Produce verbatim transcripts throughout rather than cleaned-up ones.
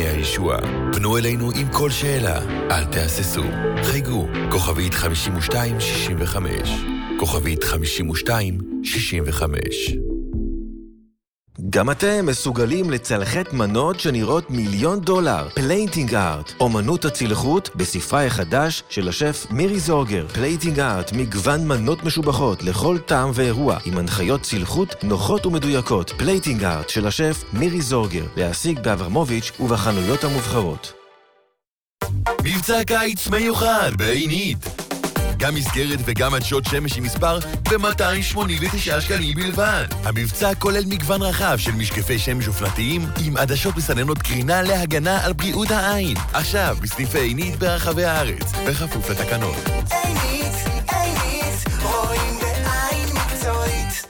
הישוע. פנו אלינו עם כל שאלה, אל תהססו. חייגו, כוכבית חמישים ושתיים שישים וחמש. כוכבית חמישים ושתיים שישים וחמש. גם אתם מסוגלים לצלחת מנות שנראות מיליון דולר. פלייטינג ארט, אומנות הצלחות בספרה החדש של השף מירי זורגר. פלייטינג ארט, מגוון מנות משובחות לכל טעם ואירוע, עם הנחיות צלחות נוחות ומדויקות. פלייטינג ארט של השף מירי זורגר, להשיג באברמוביץ' ובחנויות המובחרות. מבצע קיץ מיוחד בעינית. גם מסגרת וגם עדשות שמש עם מספר ב-מאתיים שמונים ותשעה שקלים בלבד. המבצע כולל מגוון רחב של משקפי שמש אופנתיים עם עדשות מסננות קרינה להגנה על בריאות העין. עכשיו בסניפי עינית ברחבי הארץ, בכפוף לתקנות. עינית, עינית, רואים בעין מקצועית.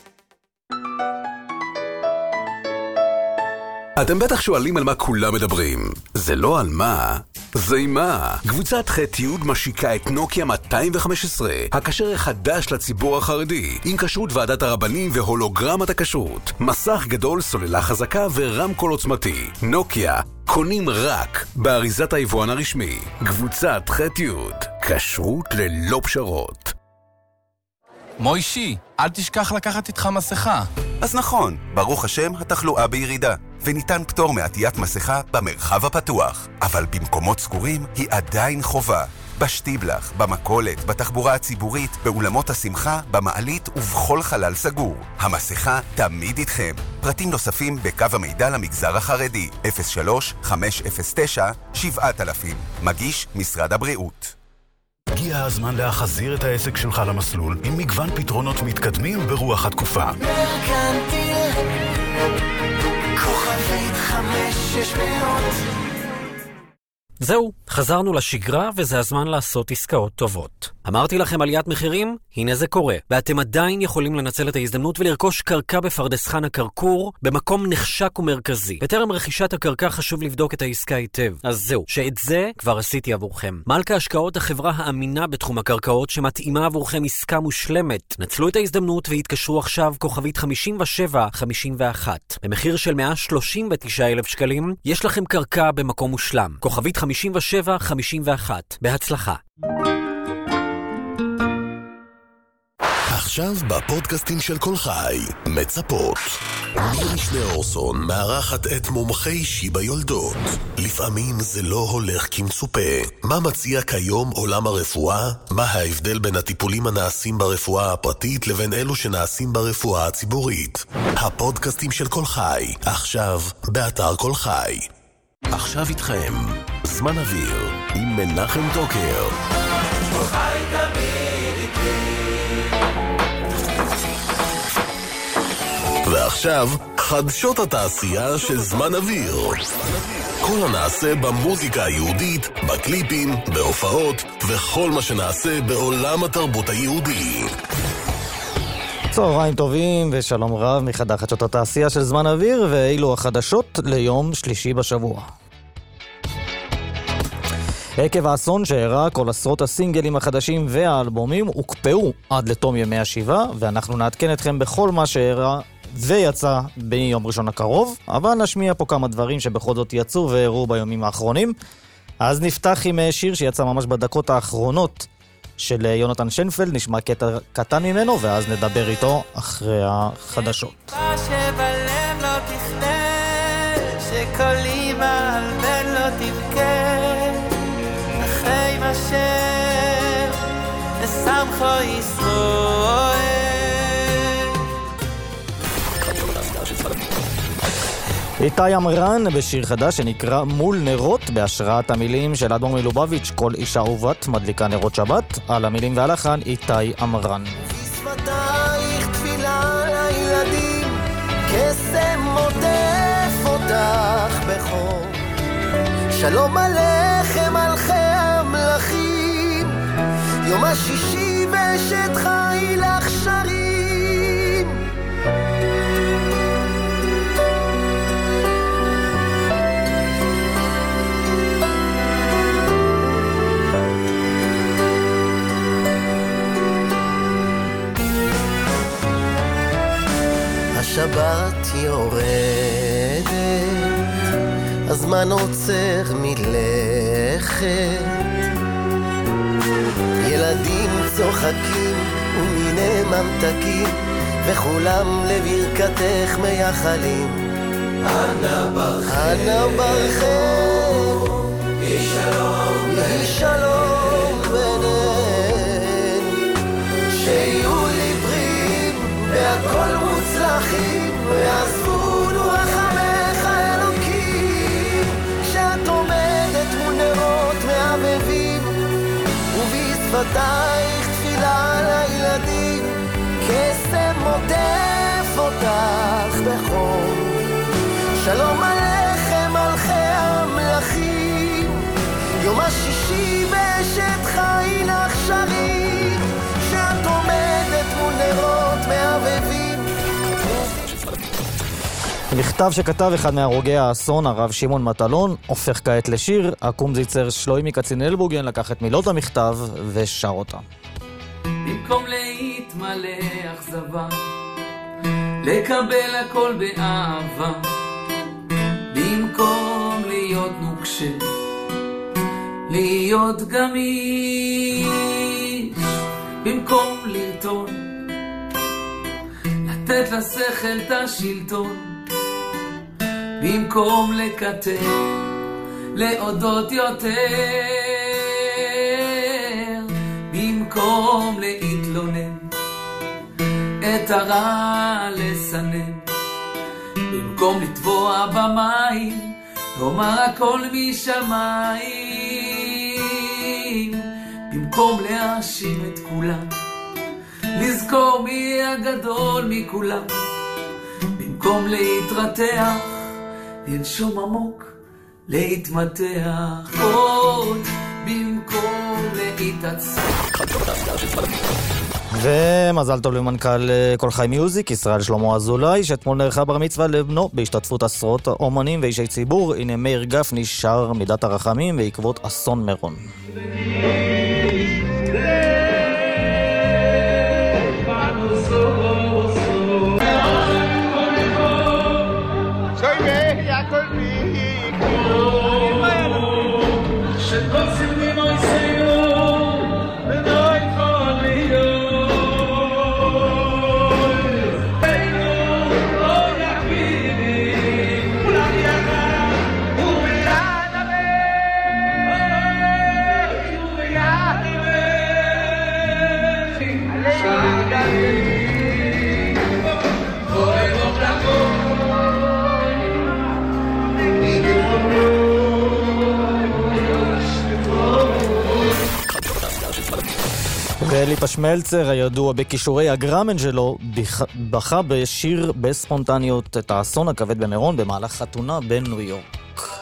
אתם בטח שואלים על מה כולם מדברים. זה לא על מה, זה עם מה. קבוצת ח'-י' משיקה את נוקיה מאתיים וחמש עשרה, הכשר החדש לציבור החרדי, עם כשרות ועדת הרבנים והולוגרמת הכשרות. מסך גדול, סוללה חזקה ורמקול עוצמתי. נוקיה, קונים רק באריזת היבואן הרשמי. קבוצת ח'-י', כשרות ללא פשרות. מוישי, אל תשכח לקחת איתך מסכה. אז נכון, ברוך השם התחלואה בירידה, וניתן פטור מעטיית מסכה במרחב הפתוח. אבל במקומות סגורים היא עדיין חובה. בשטיבלח, במכולת, בתחבורה הציבורית, באולמות השמחה, במעלית ובכל חלל סגור. המסכה תמיד איתכם. פרטים נוספים בקו המידע למגזר החרדי, אפס שלוש חמש אפס תשע שבעת אלפים. מגיש משרד הבריאות. הגיע הזמן להחזיר את העסק שלך למסלול עם מגוון פתרונות מתקדמים ברוח התקופה. מרקנטיל, כוכבית חמש שש מאות. זהו, חזרנו לשגרה וזה הזמן לעשות עסקאות טובות. אמרתי לכם עליית מחירים? הנה זה קורה. ואתם עדיין יכולים לנצל את ההזדמנות ולרכוש קרקע בפרדס חנה כרכור במקום נחשק ומרכזי. בטרם רכישת הקרקע חשוב לבדוק את העסקה היטב. אז זהו, שאת זה כבר עשיתי עבורכם. מלכה השקעות, החברה האמינה בתחום הקרקעות שמתאימה עבורכם עסקה מושלמת. נצלו את ההזדמנות והתקשרו עכשיו כוכבית חמישים ושבע חמישים ואחת. במחיר של מאה שלושים ותשעה אלף שקלים יש לכם קרקע במקום מושלם. כוכבית חמישים ושבע חמישים ואחת. בהצלחה. עכשיו בפודקאסטים של כל חי, מצפות. מירי שניאורסון מארחת את מומחי שיבה יולדות. לפעמים זה לא הולך כמצופה. מה מציע כיום עולם הרפואה? מה ההבדל בין הטיפולים הנעשים ברפואה הפרטית לבין אלו שנעשים ברפואה הציבורית? הפודקאסטים של כל חי, עכשיו באתר כל חי. עכשיו איתכם, זמן אוויר, עם מנחם טוקר. כל חי תמיד איתי. ועכשיו, חדשות התעשייה של זמן אוויר. כל הנעשה במוזיקה היהודית, בקליפים, בהופעות, וכל מה שנעשה בעולם התרבות היהודי. צהריים טובים ושלום רב מחדר חדשות התעשייה של זמן אוויר, ואילו החדשות ליום שלישי בשבוע. עקב האסון שהראה, כל עשרות הסינגלים החדשים והאלבומים הוקפאו עד לתום ימי השבעה, ואנחנו נעדכן אתכם בכל מה שהראה ויצא ביום ראשון הקרוב, אבל נשמיע פה כמה דברים שבכל זאת יצאו והראו ביומים האחרונים. אז נפתח עם שיר שיצא ממש בדקות האחרונות של יונתן שנפלד, נשמע קטע קטן ממנו ואז נדבר איתו אחרי החדשות. מה שבלב לא תכנה, שכל אימא על בן לא תבכה, אחרי מה ששמחו ישראל. איתי אמרן בשיר חדש שנקרא מול נרות, בהשראת המילים של אדמו"ר מלובביץ', כל אישה ובת מדליקה נרות שבת. על המילים והלחן איתי אמרן. בשפתייך תפילה לילדים, קסם מוטף אותך בחור, שלום עליכם מלכי המלכים, יום השישי ואשת חי לך שרים. השבת יורדת, אז מה הזמן עוצר מלכת, ילדים צוחקים ומיני ממתקים, וכולם לברכתך מייחלים. אנא ברכם, אנא ברכם, יהי שלום, יהי שלום ביניהם, שיהיו לי בריאים והכל מוצלחים, ויעזבונו רחמך אלוקים, כשאת עומדת מול נרות מהבהבים, ובשפתייך תפילה לילדים, קסם מוטף אותך בחום. שלום עליכם מלכי המלכים, יום השישי באשת חיל הכשרים, שאת עומדת מול נרות מהבהבים. מכתב שכתב אחד מהרוגי האסון, הרב שמעון מטלון, הופך כעת לשיר. הקומזיצר שלוימי קצינלבוגן לקח את מילות המכתב ושר אותה. במקום להתמלא אכזבה, לקבל הכל באהבה, במקום להיות נוקשה, להיות גמיש, במקום לרטון, לתת לשכל את השלטון, במקום לקטר, להודות יותר, במקום להתלונן, את הרע לסנן, במקום לטבוע במים, לומר הכל משמיים, במקום להאשים את כולם, לזכור מי הגדול מכולם, במקום להתרתח, לנשום עמוק, להתמתח, עוד במקום להתעצח. ומזל טוב למנכ"ל כל חי מיוזיק, ישראל שלמה אזולאי, שאתמול נערכה בר מצווה לבנו בהשתתפות עשרות אומנים ואישי ציבור. הנה מאיר גפני שר מידת הרחמים בעקבות אסון מירון. ואלי פשמלצר, הידוע בכישורי הגרמן שלו, בכה בשיר בספונטניות את האסון הכבד במירון במהלך חתונה בניו יורק.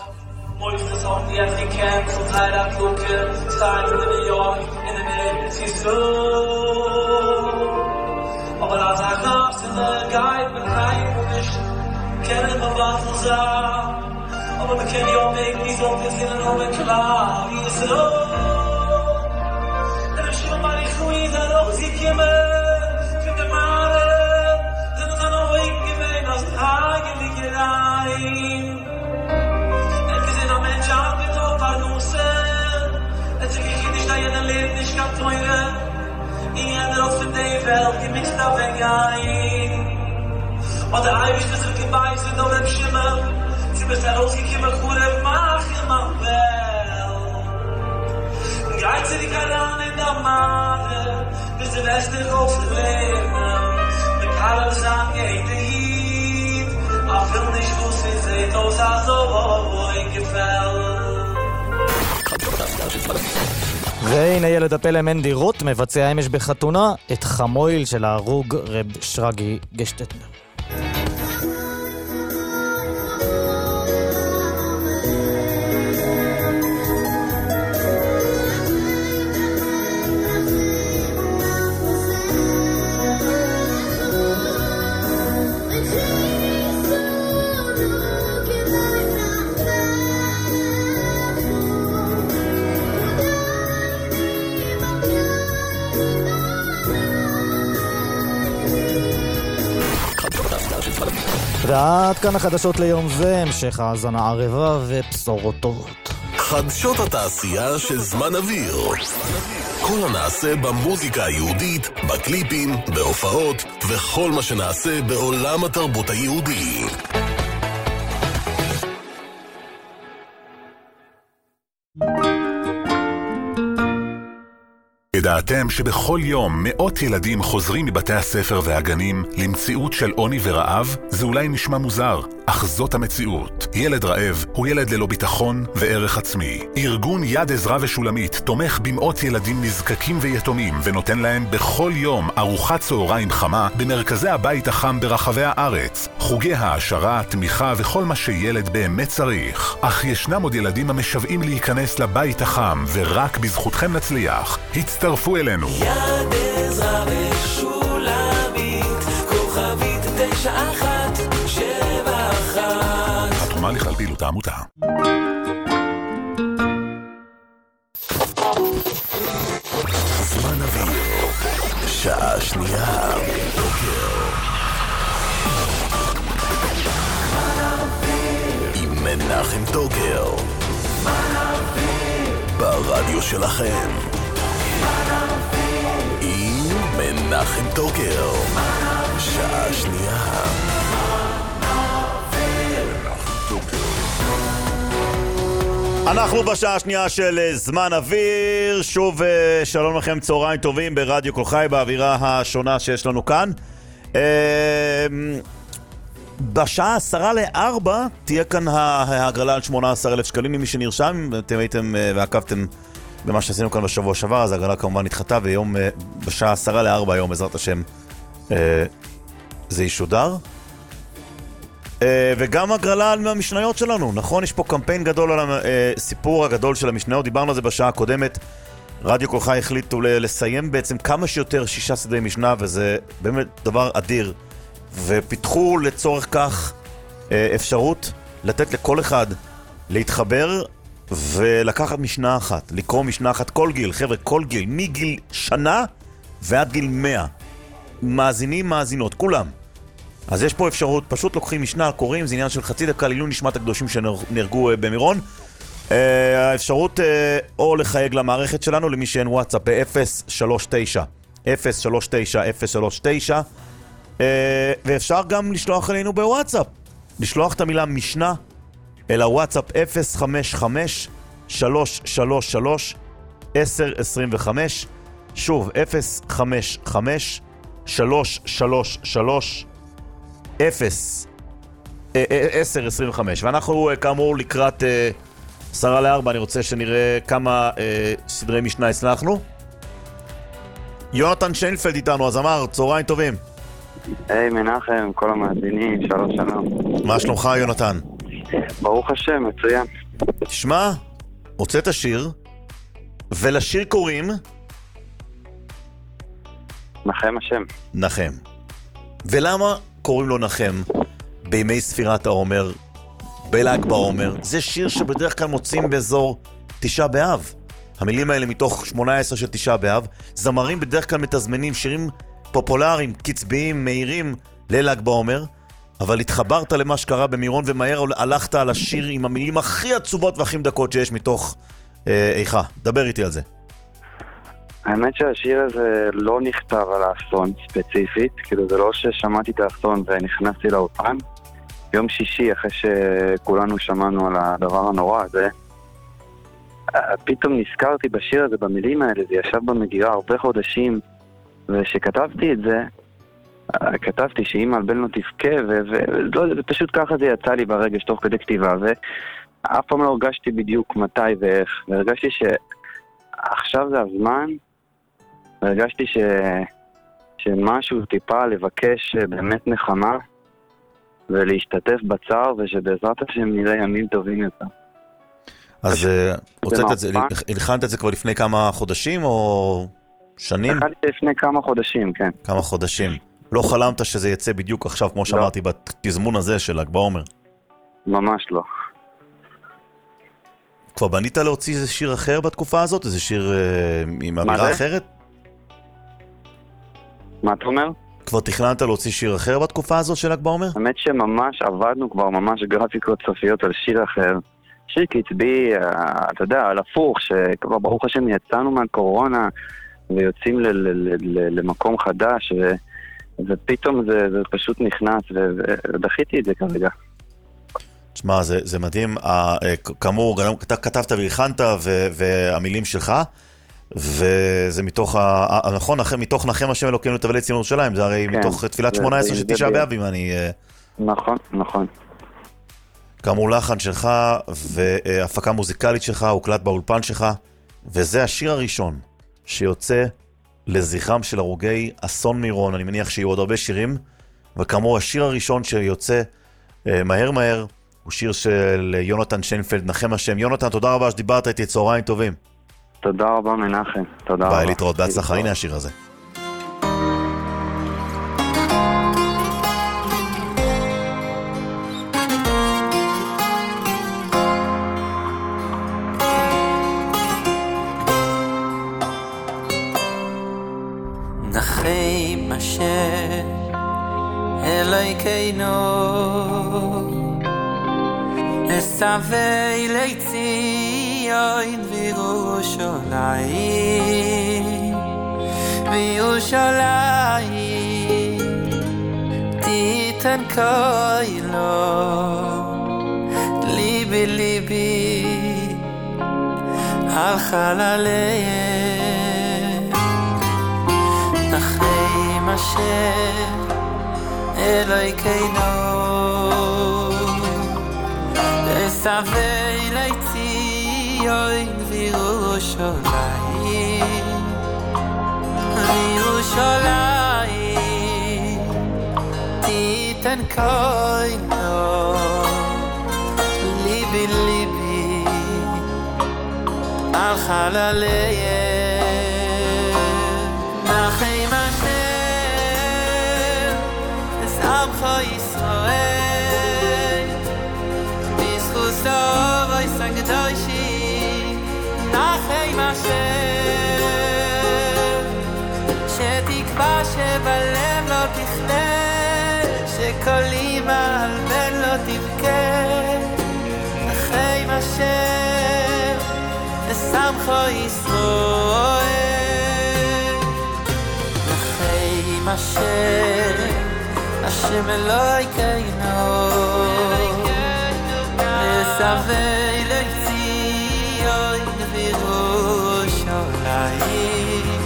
Aber wir kennen ja auch nicht, wie so wir sind und haben klar, wie es so. Denn ich schon mal nicht ruhig, dann auch sie kommen, für die Mare, denn es hat noch ruhig gewesen, aus dem Hagelige rein. Denn wir sind am Mensch auch mit auf Verlusten, denn sie kriegen nicht, da jeder Leben nicht kann teuren, in jeder auf der Welt, die mich da weggein. Und der Eiwisch, das wird gebeißt, sind auf dem Schimmer, sie bist der rausgekommen, Chure, mach ihr mal well. Und greift sie die Karan in der Mare, bis sie lässt dich auf den Leben. Mit Karl sagen, geht die Hieb, aber will nicht, wo sie seht, aus also, wo ich gefällt. והנה ילד הפלא מנדי רוט מבצע אמש בחתונה את חמויל של ההרוג רב שרגי גשטטנר. ועד כאן החדשות ליום זה, המשך האזנה ערבה ובשורות טובות. חדשות התעשייה של זמן אוויר. כל הנעשה במוזיקה היהודית, בקליפים, בהופעות, וכל מה שנעשה בעולם התרבות היהודי. ידעתם שבכל יום מאות ילדים חוזרים מבתי הספר והגנים למציאות של עוני ורעב? זה אולי נשמע מוזר, אך זאת המציאות. ילד רעב הוא ילד ללא ביטחון וערך עצמי. ארגון יד עזרא ושולמית תומך במאות ילדים נזקקים ויתומים ונותן להם בכל יום ארוחת צהריים חמה במרכזי הבית החם ברחבי הארץ. חוגי העשרה, תמיכה וכל מה שילד באמת צריך. אך ישנם עוד ילדים המשוועים להיכנס לבית החם ורק בזכותכם נצליח. הצטרפו אלינו. יד עזרא ושולמית, כוכבית תשע אחת שבע אחת. התרומה לכלל פעילות העמותה. זמן אוויר, שעה שנייה בוקר. עם מנחם טוקר. ברדיו שלכם. עם מנחם טוקר. שעה שנייה. אנחנו בשעה השנייה של זמן אוויר. שוב שלום לכם, צהריים טובים ברדיו כל חי באווירה השונה שיש לנו כאן. בשעה עשרה לארבע תהיה כאן ההגרלה על שמונה עשר אלף שקלים ממי שנרשם. אתם הייתם ועקבתם במה שעשינו כאן בשבוע שעבר, אז ההגרלה כמובן נדחתה, ויום בשעה עשרה לארבע היום בעזרת השם זה ישודר. וגם הגרלה על המשניות שלנו, נכון? יש פה קמפיין גדול על הסיפור הגדול של המשניות, דיברנו על זה בשעה הקודמת. רדיו כל חי החליטו לסיים בעצם כמה שיותר שישה סדרי משנה, וזה באמת דבר אדיר. ופיתחו לצורך כך אפשרות לתת לכל אחד להתחבר ולקחת משנה אחת, לקרוא משנה אחת כל גיל, חבר'ה, כל גיל, מגיל שנה ועד גיל מאה. מאזינים, מאזינות, כולם. אז יש פה אפשרות, פשוט לוקחים משנה, קוראים, זה עניין של חצי דקה לעילוי נשמת הקדושים שנהרגו במירון. האפשרות או לחייג למערכת שלנו, למי שאין וואטסאפ, ב-אפס שלוש תשע אפס שלוש תשע אפס שלוש תשע, ואפשר גם לשלוח אלינו בוואטסאפ, לשלוח את המילה משנה אל הוואטסאפ אפס חמש חמש שלוש שלוש שלוש עשר עשרים וחמש. שוב, אפס חמש חמש שלוש שלוש שלוש אפס עשר עשרים וחמש. ואנחנו כאמור לקראת עשרה לארבע, אני רוצה שנראה כמה סדרי משנה הצלחנו. יונתן שיינפלד איתנו, אז אמר, צהריים טובים. היי מנחם, כל המאזינים, שלום שלום. מה שלומך יונתן? ברוך השם, מצוין. תשמע, הוצאת שיר, ולשיר קוראים נחם השם. נחם. ולמה קוראים לו נחם בימי ספירת העומר, בל"ג בעומר? זה שיר שבדרך כלל מוצאים באזור תשעה באב. המילים האלה מתוך שמונה עשרה של תשעה באב. זמרים בדרך כלל מתזמנים שירים פופולריים, קצביים, מהירים לל"ג בעומר, אבל התחברת למה שקרה במירון ומהר הלכת על השיר עם המילים הכי עצובות והכי מדקות שיש מתוך אה, איכה. דבר איתי על זה. האמת שהשיר הזה לא נכתב על האסון ספציפית, כאילו זה לא ששמעתי את האסון ונכנסתי לאופן. יום שישי אחרי שכולנו שמענו על הדבר הנורא הזה, פתאום נזכרתי בשיר הזה, במילים האלה, זה ישב במגירה הרבה חודשים, ושכתבתי את זה, כתבתי שאמא על בלנו תבכה, ופשוט ככה זה יצא לי ברגש תוך כדי כתיבה, ואף פעם לא הרגשתי בדיוק מתי ואיך, והרגשתי שעכשיו זה הזמן, והרגשתי ש... שמשהו טיפה לבקש באמת נחמה, ולהשתתף בצער, ושבעזרת השם נראה ימים טובים יותר. אז הוצאת את זה, הלחנת את זה כבר לפני כמה חודשים או שנים? הלחנתי לפני כמה חודשים, כן. כמה חודשים. לא חלמת שזה יצא בדיוק עכשיו, כמו שאמרתי, בתזמון הזה של ל"ג בעומר? ממש לא. כבר בנית להוציא איזה שיר אחר בתקופה הזאת? איזה שיר עם אמירה אחרת? מה אתה אומר? כבר תכננת להוציא שיר אחר בתקופה הזאת של ל"ג בעומר? האמת שממש עבדנו כבר ממש גרפיקות סופיות על שיר אחר. שיר קצבי, אתה יודע, על הפוך, שכבר ברוך השם יצאנו מהקורונה ויוצאים ל- ל- ל- למקום חדש, ו- ופתאום זה, זה פשוט נכנס, ודחיתי את זה כרגע. תשמע, זה, זה מדהים. כאמור, כתבת והכנת, ו- והמילים שלך, וזה מתוך, ה- נכון, מתוך נחם השם אלוקינו תבלי ציון ירושלים, זה הרי כן, מתוך תפילת שמונה עשרה של תשעה באב, אם אני... נכון, נכון. כאמור לחן שלך והפקה מוזיקלית שלך, הוקלט באולפן שלך, וזה השיר הראשון שיוצא לזכרם של הרוגי אסון מירון. אני מניח שיהיו עוד הרבה שירים, וכאמור השיר הראשון שיוצא מהר מהר הוא שיר של יונתן שיינפלד, נחם השם. יונתן, תודה רבה שדיברת איתי, צהריים טובים. תודה רבה מנחם, תודה רבה. ביי, להתראות, בהצלחה, הנה השיר הזה. נחם השם אלוהינו אסבי לציון וירושלים וירושלים תיתן קולו ליבי ליבי על חלליהם נחם השם אלוהינו אסבי לציון וירושלים וירושלים תיתן קולו ליבי ליבי על חלליהם נחם השם את עמך ישראל בזכותו ויסן קדושי נחם השם שתקווה שבלב לא תכלה שכל אימא על בן לא תבכה נחם השם ושמחו ישראל נחם השם השם אלוהינו אסבי לציון וירושלים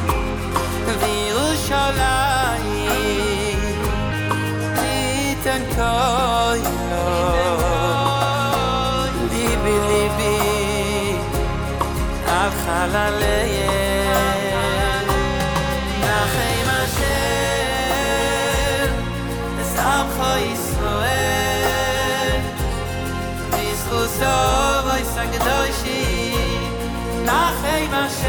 וירושלים תיתן קולו ליבי ליבי על חלליהם נחם השם ושמחו ישראל בזכותו ויסן קדושי נחם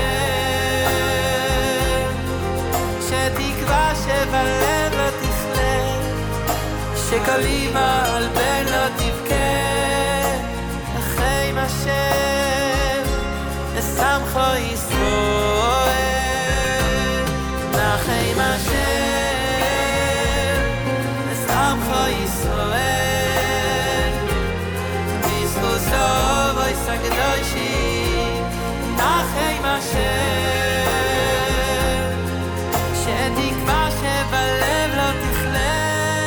השם שתקווה שבלב לא תכלה שכל אימא על בן לא תבכה נחם השם ושמחו ישראל נחם השם ושמחו ישראל בזכותו ויסן קדושי נחם השם שתקווה שבלב לא תכלה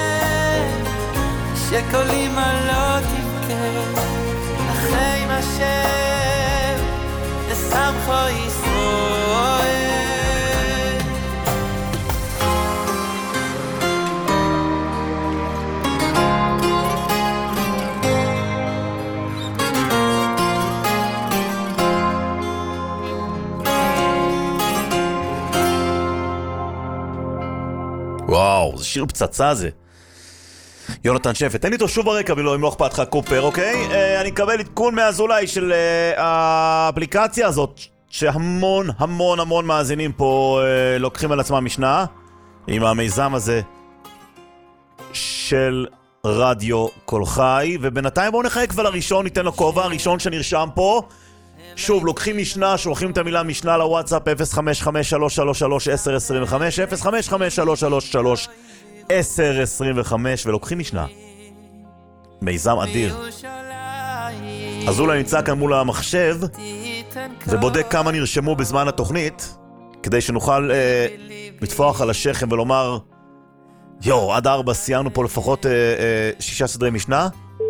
שכל אימא לא תבכה נחם השם ושמחו ישראל וואו, זה שיר פצצה זה. יונתן שפט, תן לי אותו שוב ברקע, אם לא אכפת לך קופר, אוקיי? אה, אני אקבל עדכון מהזולאי של אה, האפליקציה הזאת, שהמון המון המון מאזינים פה אה, לוקחים על עצמם משנה, עם המיזם הזה של רדיו קול חי, ובינתיים בואו נחייק כבר לראשון, ניתן לו כובע, הראשון שנרשם פה. שוב, לוקחים משנה, שולחים את המילה משנה לוואטסאפ אפס חמש חמש שלוש שלוש שלוש עשר עשרים וחמש אפס חמש חמש שלוש שלוש שלוש עשר עשרים וחמש, ולוקחים משנה. מיזם אדיר. אז אולי נמצא כאן מול המחשב ובודק כמה נרשמו בזמן התוכנית, כדי שנוכל אה, לתפוח על השכם ולומר, יו, עד ארבע סיימנו פה לפחות אה, אה, שישה סדרי משנה.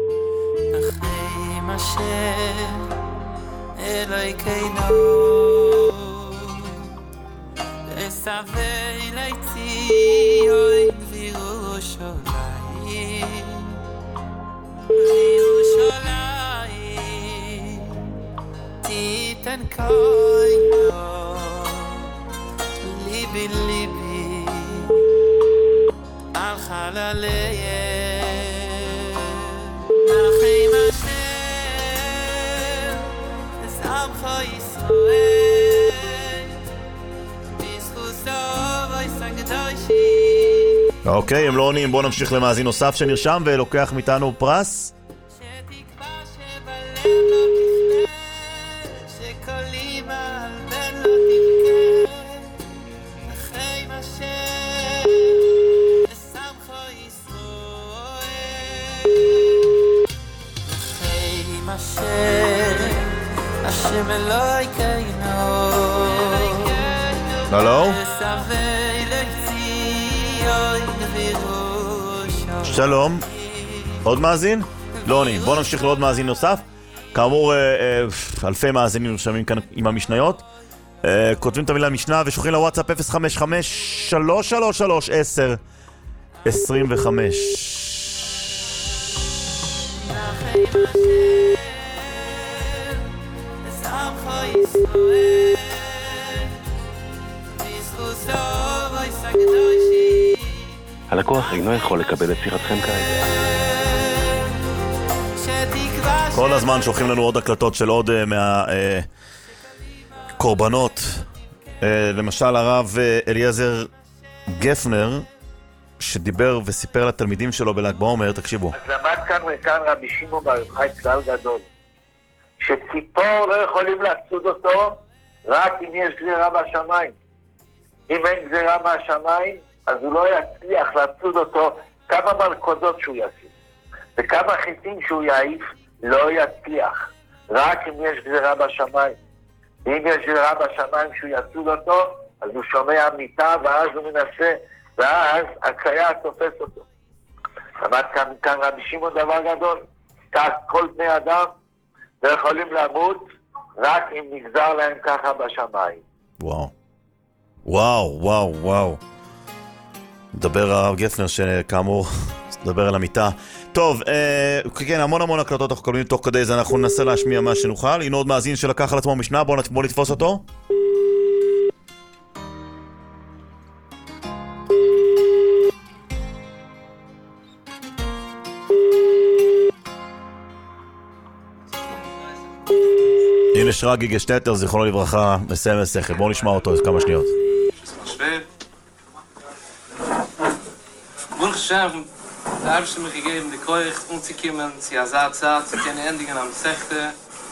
אחרי משם אלוהי קיינו לסבי ליציון וירושלים וירושלים תיתן קיינו ליבי ליבי על חלליהם נחם השם לסעמך ישראל בזכותו ויסן קדושי. אוקיי, הם לא עונים, בואו נמשיך למאזין נוסף שנרשם ולוקח מאיתנו פרס. שתקווה שבלב לא תפנה שקולים על בן לא תבכה נחם השם לסעמך ישראל נחם השם השם אלוהי קיינו לא לא שלום, עוד מאזין? לא עונים, בואו נמשיך לעוד מאזין נוסף. כאמור, אלפי מאזינים נרשמים כאן עם המשניות. כותבים את המילה משנה ושולחים לוואטסאפ אפס חמש חמש שלוש שלוש שלוש עשר עשרים וחמש. הלקוח אינו יכול לקבל את שיחתכם כרגע. כל הזמן שולחים לנו עוד הקלטות של עוד מהקורבנות. למשל הרב אליעזר גפנר, שדיבר וסיפר לתלמידים שלו בל"ג בעומר, תקשיבו. אז למד כאן וכאן רבי שמעון בר יוחאי כלל גדול, שציפור לא יכולים לצוד אותו רק אם יש גזירה בשמיים. אם אין גזירה מהשמיים, אז הוא לא יצליח לצוד אותו כמה מלכודות שהוא ישים. וכמה חיטים שהוא יעיף, לא יצליח. רק אם יש גזירה בשמיים. ואם יש גזירה בשמיים שהוא יצוד אותו, אז הוא שומע מיטה, ואז הוא מנסה, ואז הקיה תופס אותו. למד כאן, כאן רבי שמעון דבר גדול. כך כל בני אדם לא יכולים למות, רק אם נגזר להם ככה בשמיים. וואו. וואו, וואו, וואו. מדבר הרב גפנר שכאמור מדבר על המיטה. טוב, אה, כן, המון המון הקלטות אנחנו קבלים תוך כדי זה, אנחנו ננסה להשמיע מה שנוכל. הנה עוד מאזין שלקח על עצמו משנה, בואו בוא נתפוס אותו. הנה שרגי גשטטר, זיכרונו לברכה, מסיים מסכת. בואו נשמע אותו כמה שניות. Baruch Hashem, der Eibste mir gegeben, die Koich umzukommen, sie azad zah, zu keine Endingen am Sechte.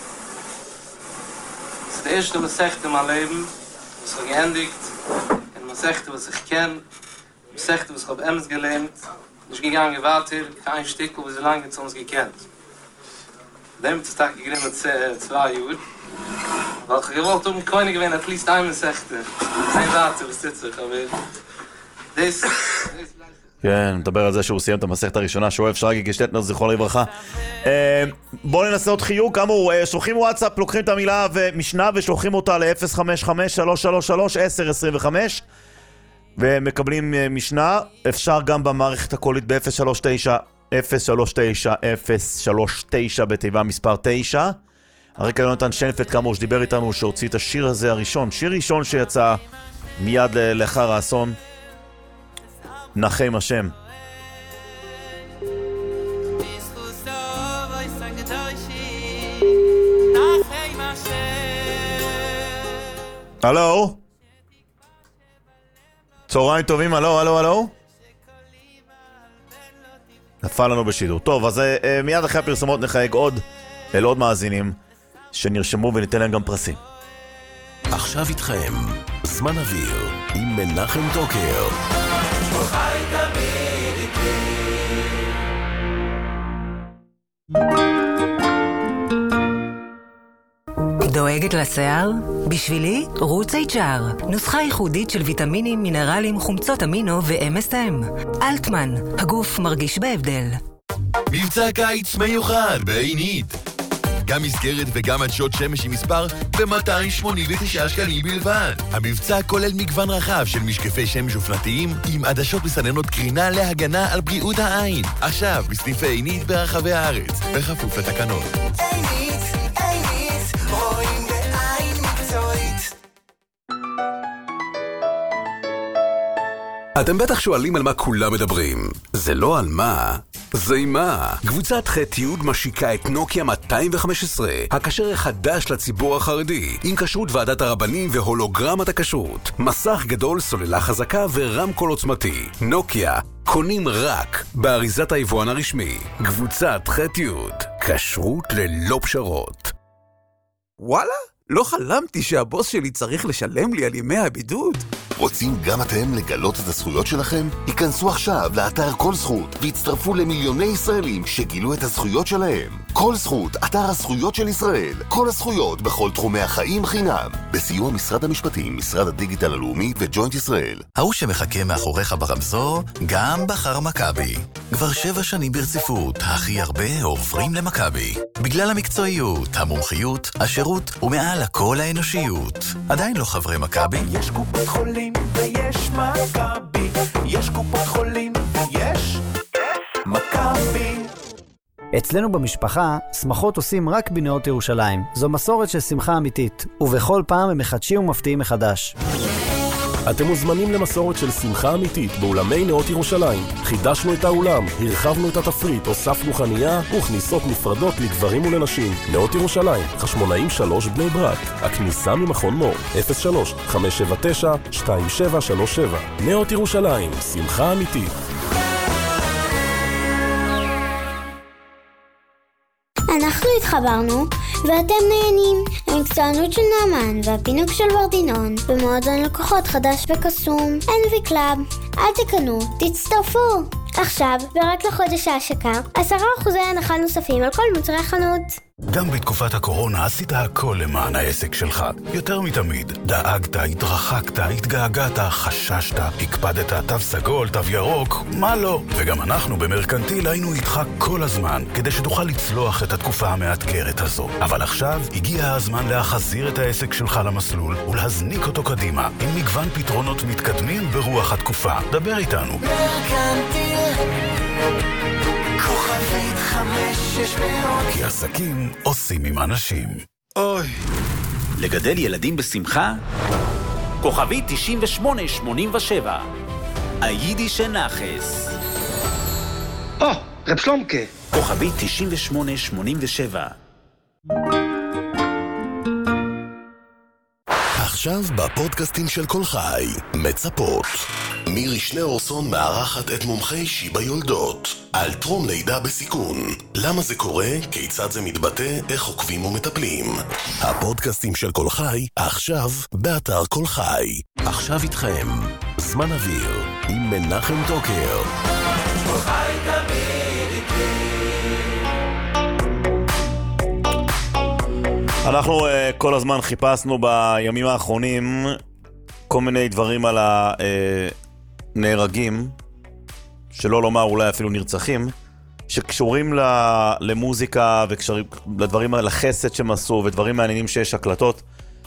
Das ist der erste Sechte in meinem Leben, was ich geendigt. In Sechte, was ich kenne, Sechte, was ich auf Ems gelernt. Ich ging gegangen weiter, kein Stück, wo sie lange zu uns gekannt. Dem ist der Tag gegeben zwei Jahre. Weil ich gewollt um keine gewinnen, at least eine Sechte. Kein Weiter, was sitzt sich, aber das... כן, מדבר על זה שהוא סיים את המסכת הראשונה, שואב שרגי גשטטנר, זכרו לברכה. בואו ננסה עוד חיוג, כאמור, שולחים וואטסאפ, לוקחים את המילה ומשנה ושולחים אותה ל-אפס חמש חמש שלוש שלוש שלוש עשר עשרים וחמש ומקבלים משנה. אפשר גם במערכת הקולית ב-אפס שלוש תשע אפס שלוש תשע אפס שלוש תשע בתיבה מספר תשע. הרקע יונתן שנפט, כאמור, שדיבר איתנו, שהוציא את השיר הזה הראשון, שיר ראשון שיצא מיד לאחר האסון, נחם השם. הלו? צהריים טובים, הלו, הלו, הלו? נפל לנו בשידור. טוב, אז uh, מיד אחרי הפרסומות נחייג עוד אל עוד מאזינים שנרשמו וניתן להם גם פרסים. עכשיו איתכם, זמן אוויר עם מנחם דוקר. חי תמיד דואגת לשיער? בשבילי, רוץ אייץ' אר. נוסחה ייחודית של ויטמינים, מינרלים, חומצות אמינו ו-אם אס אם. אלטמן, הגוף מרגיש בהבדל. מבצע קיץ מיוחד בעינית. גם מסגרת וגם עדשות שמש עם מספר ב-מאתיים שמונים ותשעה שקלים בלבד. המבצע כולל מגוון רחב של משקפי שמש אופנתיים עם עדשות מסננות קרינה להגנה על בריאות העין. עכשיו בסניפי עינית ברחבי הארץ, בכפוף לתקנות. עינית, עינית, רואים בעין מקצועית. אתם בטח שואלים על מה כולם מדברים. זה לא על מה, זה עם מה. קבוצת ח' י' משיקה את נוקיה מאתיים וחמש עשרה, הכשר החדש לציבור החרדי, עם כשרות ועדת הרבנים והולוגרמת הכשרות. מסך גדול, סוללה חזקה ורמקול עוצמתי. נוקיה, קונים רק באריזת היבואן הרשמי. קבוצת ח' י', כשרות ללא פשרות. וואלה? לא חלמתי שהבוס שלי צריך לשלם לי על ימי הבידוד. רוצים גם אתם לגלות את הזכויות שלכם? היכנסו עכשיו לאתר כל זכות והצטרפו למיליוני ישראלים שגילו את הזכויות שלהם. כל זכות, אתר הזכויות של ישראל. כל הזכויות בכל תחומי החיים חינם. בסיוע משרד המשפטים, משרד הדיגיטל הלאומי וג'וינט ישראל. ההוא שמחכה מאחוריך ברמזור גם בחר מכבי. כבר שבע שנים ברציפות, הכי הרבה עוברים למכבי. בגלל המקצועיות, המומחיות, השירות ומעל הכל האנושיות. עדיין לא חברי מכבי? יש קופת חולים ויש מכבי. יש קופת חולים ויש מכבי. אצלנו במשפחה, שמחות עושים רק בנאות ירושלים. זו מסורת של שמחה אמיתית, ובכל פעם הם מחדשים ומפתיעים מחדש. אתם מוזמנים למסורת של שמחה אמיתית באולמי נאות ירושלים. חידשנו את האולם, הרחבנו את התפריט, הוספנו חנייה וכניסות נפרדות לגברים ולנשים. נאות ירושלים, חשמונאים שלוש בני ברק. הכניסה ממכון מור, אפס שלוש חמש שבע תשע שתיים שבע שלוש שבע. נאות ירושלים, שמחה אמיתית. אנחנו התחברנו, ואתם נהנים. המקצוענות של נאמן והפינוק של ורדינון במועדון לקוחות חדש וקסום, אן וי קלאב. אל תקנו, תצטרפו. עכשיו, ורק לחודש ההשקה, עשרה אחוזי הנחה נוספים על כל מוצרי חנות. גם בתקופת הקורונה עשית הכל למען העסק שלך. יותר מתמיד. דאגת, התרחקת, התגעגעת, חששת, הקפדת, תו סגול, תו ירוק, מה לא? וגם אנחנו במרקנטיל היינו איתך כל הזמן, כדי שתוכל לצלוח את התקופה המאתגרת הזו. אבל עכשיו הגיע הזמן להחזיר את העסק שלך למסלול ולהזניק אותו קדימה, עם מגוון פתרונות מתקדמים ברוח התקופה. דבר איתנו. מרקנטיל כוכבית חמש שש מאות. כי עסקים עושים עם אנשים. אוי. לגדל ילדים בשמחה? כוכבית תשעים ושמונה שמונים ושבע. היידיש נחס. או, רב שלומקה. כוכבית תשעים ושמונה שמונים ושבע. עכשיו בפודקאסטים של כל חי, מצפות. מירי שניאורסון מארחת את מומחי שיבה יולדות על טרום לידה בסיכון. למה זה קורה? כיצד זה מתבטא? איך עוקבים ומטפלים? הפודקאסטים של כל חי, עכשיו באתר כל חי. עכשיו איתכם, זמן אוויר עם מנחם טוקר. כל חי תמיד איתי. אנחנו uh, כל הזמן חיפשנו בימים האחרונים כל מיני דברים על הנהרגים, שלא לומר אולי אפילו נרצחים, שקשורים למוזיקה וקשורים לדברים, לחסד שהם עשו ודברים מעניינים שיש הקלטות.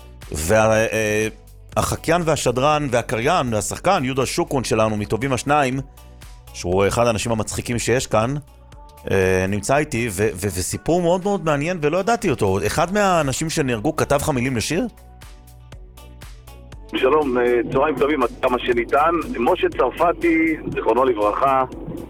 והחקיין והשדרן והקריין והשחקן יהודה שוקרון שלנו מטובים השניים, שהוא אחד האנשים המצחיקים שיש כאן, נמצא איתי, ו- ו- וסיפור מאוד מאוד מעניין ולא ידעתי אותו. אחד מהאנשים שנהרגו כתב לך מילים לשיר? שלום, צהריים טובים, עד כמה שניתן. משה צרפתי, זכרונו לברכה,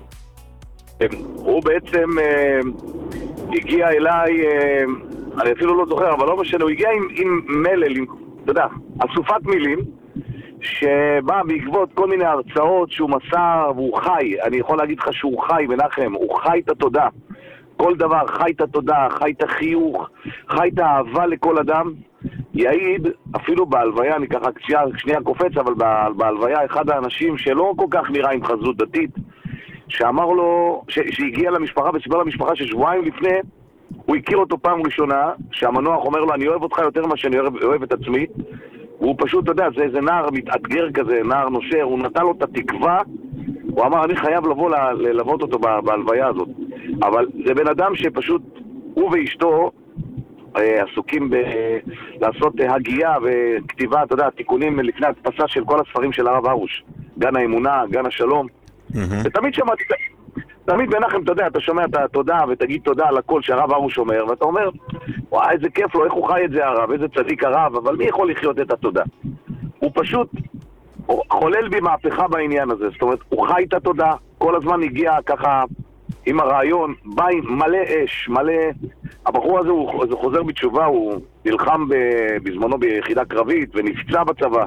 הוא בעצם הגיע אליי, אני אפילו לא זוכר, אבל לא משנה, הוא הגיע עם, עם מלל, עם, אתה יודע, אסופת מילים, שבא בעקבות כל מיני הרצאות שהוא מסר, והוא חי. אני יכול להגיד לך שהוא חי, מנחם, הוא חי את התודה. כל דבר, חי את התודה, חי את החיוך, חי את האהבה לכל אדם. יעיד, אפילו בהלוויה, אני ככה שנייה, שנייה קופץ, אבל בהלוויה, אחד האנשים שלא כל כך נראה עם חזות דתית, שאמר לו, ש, שהגיע למשפחה וסיבר למשפחה ששבועיים לפני הוא הכיר אותו פעם ראשונה, שהמנוח אומר לו, אני אוהב אותך יותר ממה שאני אוהב, אוהב את עצמי. והוא פשוט, אתה יודע, זה איזה נער מתאתגר כזה, נער נושר, הוא נתן לו את התקווה, הוא אמר, אני חייב לבוא ללוות אותו בהלוויה הזאת. אבל זה בן אדם שפשוט, הוא ואשתו עסוקים לעשות הגייה וכתיבה, אתה יודע, תיקונים לפני הדפסה של כל הספרים של הרב הרוש. גן האמונה, גן השלום. ותמיד שמעתי, תמיד מנחם, אתה יודע, אתה שומע את התודה ותגיד תודה על הכל שהרב הרוש אומר, ואתה אומר, וואי, איזה כיף לו, איך הוא חי את זה הרב, איזה צדיק הרב, אבל מי יכול לחיות את התודה? הוא פשוט חולל בי מהפכה בעניין הזה, זאת אומרת, הוא חי את התודה, כל הזמן הגיע ככה עם הרעיון, בא מלא אש, מלא... הבחור הזה הוא חוזר בתשובה, הוא נלחם בזמנו ביחידה קרבית ונפצע בצבא.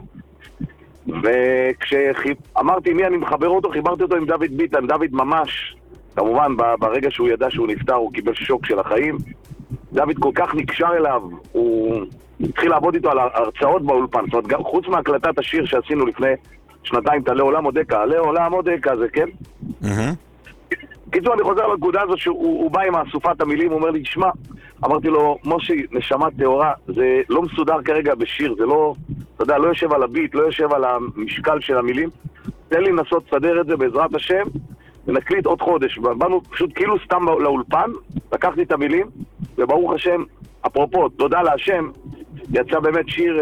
וכשאמרתי מי אני מחבר אותו, חיברתי אותו עם דוד ביטן. דוד ממש, כמובן ברגע שהוא ידע שהוא נפטר הוא קיבל שוק של החיים. דוד כל כך נקשר אליו, הוא התחיל לעבוד איתו על הרצאות באולפן. זאת אומרת, גם חוץ מהקלטת השיר שעשינו לפני שנתיים, תעלה עולם עודקה, עלה עולם עודקה, זה כן? קיצור, אני חוזר לנקודה הזו שהוא בא עם אסופת המילים, הוא אומר לי, תשמע, אמרתי לו, מושי, נשמה תאורה, זה לא מסודר כרגע בשיר, זה לא, אתה יודע, לא יושב על הביט, לא יושב על המשקל של המילים, תן לי לנסות לסדר את זה בעזרת השם, ונקליט עוד חודש. באנו פשוט כאילו סתם לאולפן, לקחתי את המילים, וברוך השם, אפרופו, תודה להשם, יצא באמת שיר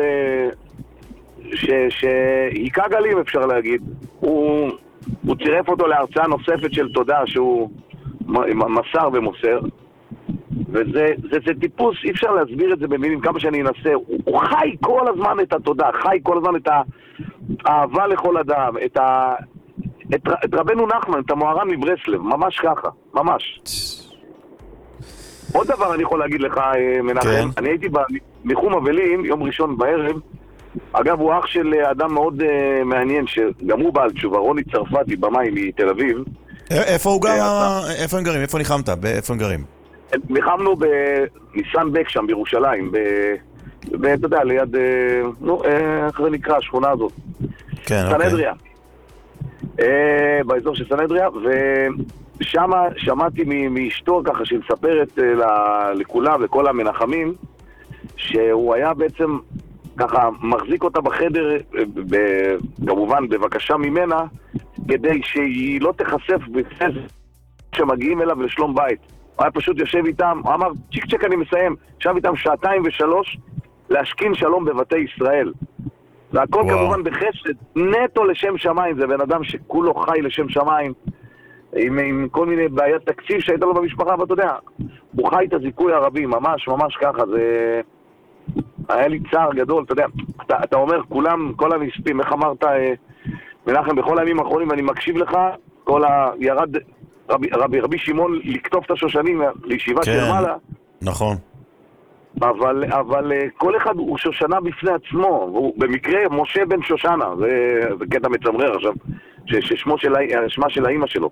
שהיכה גלים, אפשר להגיד. הוא... הוא צירף אותו להרצאה נוספת של תודה שהוא מסר ומוסר, וזה זה, זה טיפוס, אי אפשר להסביר את זה במילים כמה שאני אנסה. הוא, הוא חי כל הזמן את התודה, חי כל הזמן את האהבה לכל אדם, את, ה, את, את רבנו נחמן, את המוהר"ן מברסלב, ממש ככה, ממש. עוד דבר אני יכול להגיד לך, מנחם, כן. אני הייתי בניחום אבלים יום ראשון בערב. אגב, הוא אח של אדם מאוד uh, מעניין, שגם הוא בעל תשובה, רוני צרפתי, במאי מתל אביב. איפה הוא גר? איפה הם גרים? איפה ניחמת? איפה הם גרים? ניחמנו בניסן בק שם, בירושלים, אתה יודע, ליד, נו, איך זה נקרא, השכונה הזאת? כן, אוקיי. סנהדריה. באזור של סנהדריה, ושם שמעתי מאשתו ככה, שהיא מספרת לכולם, לכל המנחמים, שהוא היה בעצם... ככה מחזיק אותה בחדר, ב- כמובן בבקשה ממנה, כדי שהיא לא תחשף בפני שמגיעים אליו לשלום בית. הוא היה פשוט יושב איתם, הוא אמר, צ'יק צ'ק אני מסיים, ישב איתם שעתיים ושלוש להשכין שלום בבתי ישראל. והכל וואו. כמובן בחסד, נטו לשם שמיים, זה בן אדם שכולו חי לשם שמיים, עם, עם כל מיני בעיית תקציב שהייתה לו במשפחה, ואתה יודע, הוא חי את הזיכוי הרבי, ממש ממש ככה, זה... היה לי צער גדול, אתה יודע, אתה, אתה אומר, כולם, כל הנספים, איך אמרת, אה, מנחם, בכל הימים האחרונים, אני מקשיב לך, כל ה... ירד רבי, רבי, רבי שמעון לקטוף את השושנים לישיבה כן, של מעלה. נכון. אבל, אבל כל אחד הוא שושנה בפני עצמו, הוא במקרה משה בן שושנה, זה, זה קטע מצמרר עכשיו, ששמו של, שמה של האמא שלו.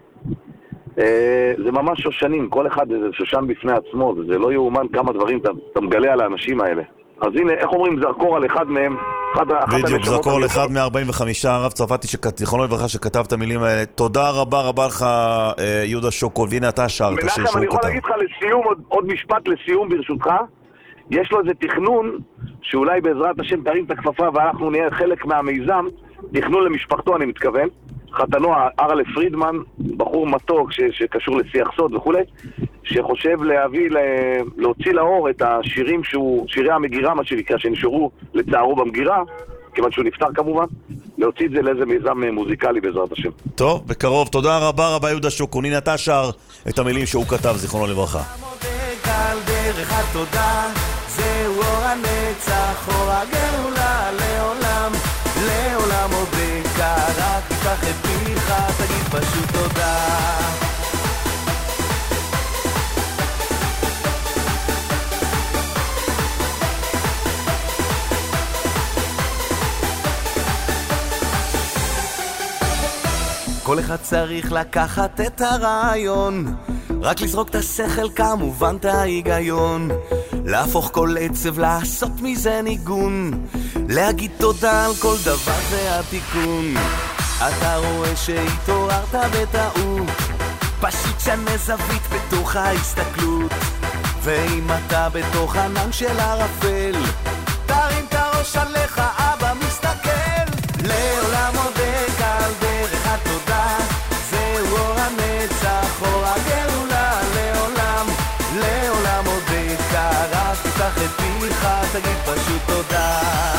זה ממש שושנים, כל אחד זה שושן בפני עצמו, זה לא יאומן כמה דברים אתה, אתה מגלה על האנשים האלה. אז הנה, איך אומרים, זרקור על אחד מהם, אחד, בדיוק, זרקור על אחד מ-ארבעים וחמישה, הרב צרפתי, זיכרונו לברכה, שכתב את המילים האלה. תודה רבה רבה לך, יהודה שוקול, והנה אתה שר את השיר שהוא כתב. מנחם, אני יכול להגיד לך לסיום, עוד, עוד משפט לסיום ברשותך, יש לו איזה תכנון, שאולי בעזרת השם תרים את הכפפה, ואנחנו נהיה חלק מהמיזם, תכנון למשפחתו, אני מתכוון, חתנו ארלה פרידמן, בחור מתוק ש, שקשור לשיח סוד וכו', שחושב להביא, להוציא לאור את השירים שהוא, שירי המגירה, מה שנקרא, שנשארו לצערו במגירה, כיוון שהוא נפטר כמובן, להוציא את זה לאיזה מיזם מוזיקלי בעזרת השם. טוב, בקרוב. תודה רבה רבה יהודה שוקול. הנה אתה שר את המילים שהוא כתב, זיכרונו לברכה. על דרך התודה, זהו אור הנצח, אור הגאולה לעולם, לעולם עודקה, רק תפתח את פיך, תגיד פשוט תודה. כל אחד צריך לקחת את הרעיון, רק לזרוק את השכל כמובן את ההיגיון, להפוך כל עצב, לעשות מזה ניגון, להגיד תודה על כל דבר זה התיקון. אתה רואה שהתעוררת בטעות, פשוט שנה זווית בתוך ההסתכלות. ואם אתה בתוך ענן של ערפל, תרים את הראש עליך, אבא מסתכל. לעולם עודק על דרך התודה, זהו אור הנצח, אור הגאולה. לעולם, לעולם עודק, רק תפתח את פיך, תגיד פשוט תודה.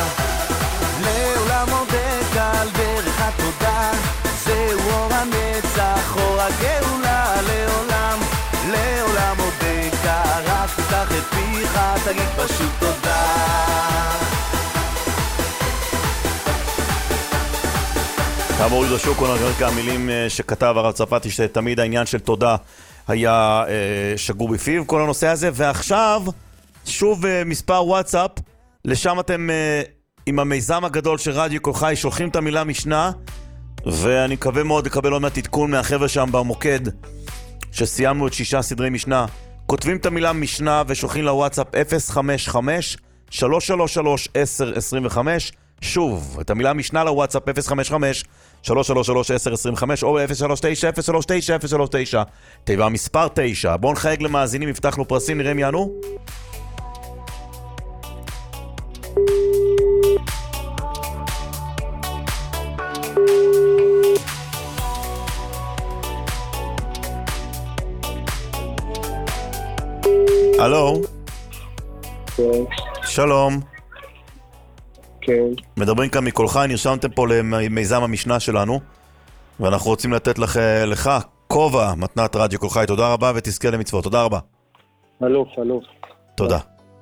לעולם עודק על דרך התודה, זהו אור הנצח, אור הגאולה. לעולם, לעולם עודק, רק תפתח את פיך, תגיד פשוט תודה. כאמור, יהודה שוקון, הרקע המילים שכתב הרב צרפתי, שתמיד העניין של תודה היה שגור בפיו, כל הנושא הזה. ועכשיו, שוב מספר וואטסאפ, לשם אתם עם המיזם הגדול של רדיו כל חי, שולחים את המילה משנה, ואני מקווה מאוד לקבל עוד מעט עדכון מהחבר'ה שם במוקד, שסיימנו את שישה סדרי משנה. כותבים את המילה משנה ושולחים לוואטסאפ אפס חמש חמש שלוש שלוש שלוש עשר עשרים וחמש. שוב, את המילה משנה לוואטסאפ אפס חמש חמש שלוש שלוש שלוש עשר עשרים וחמש או אפס שלוש תשע אפס שלוש תשע אפס שלוש תשע, תיבה מספר תשע. בואו נחייג למאזינים, הבטחנו פרסים, נראה מי יענו. הלו. כן. שלום. כן. מדברים כאן מכל חי, נרשמתם פה למיזם המשנה שלנו, ואנחנו רוצים לתת לך, לך כובע מתנת רדיו כל חי. תודה רבה ותזכה למצוות. תודה רבה. אלוף, אלוף. תודה.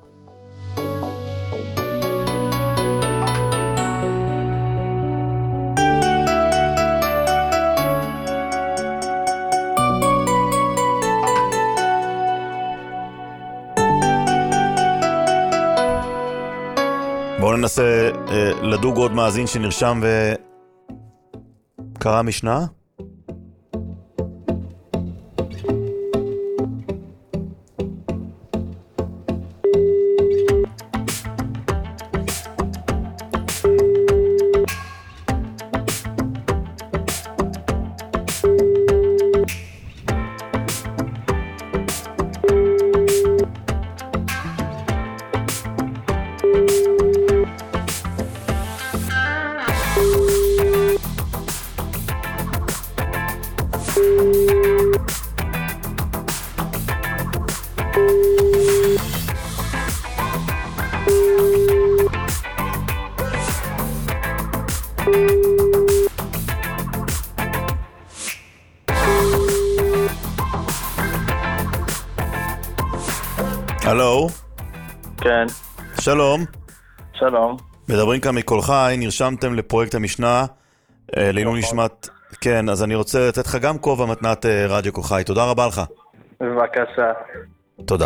בואו ננסה אה, לדוג עוד מאזין שנרשם וקרא משנה. הלו. כן. שלום. שלום. מדברים כאן מכל חי, נרשמתם לפרויקט המשנה לעילוי נשמת. כן, אז אני רוצה לתת לך גם כובע מתנת רדיו כל חי. תודה רבה לך. בבקשה. תודה.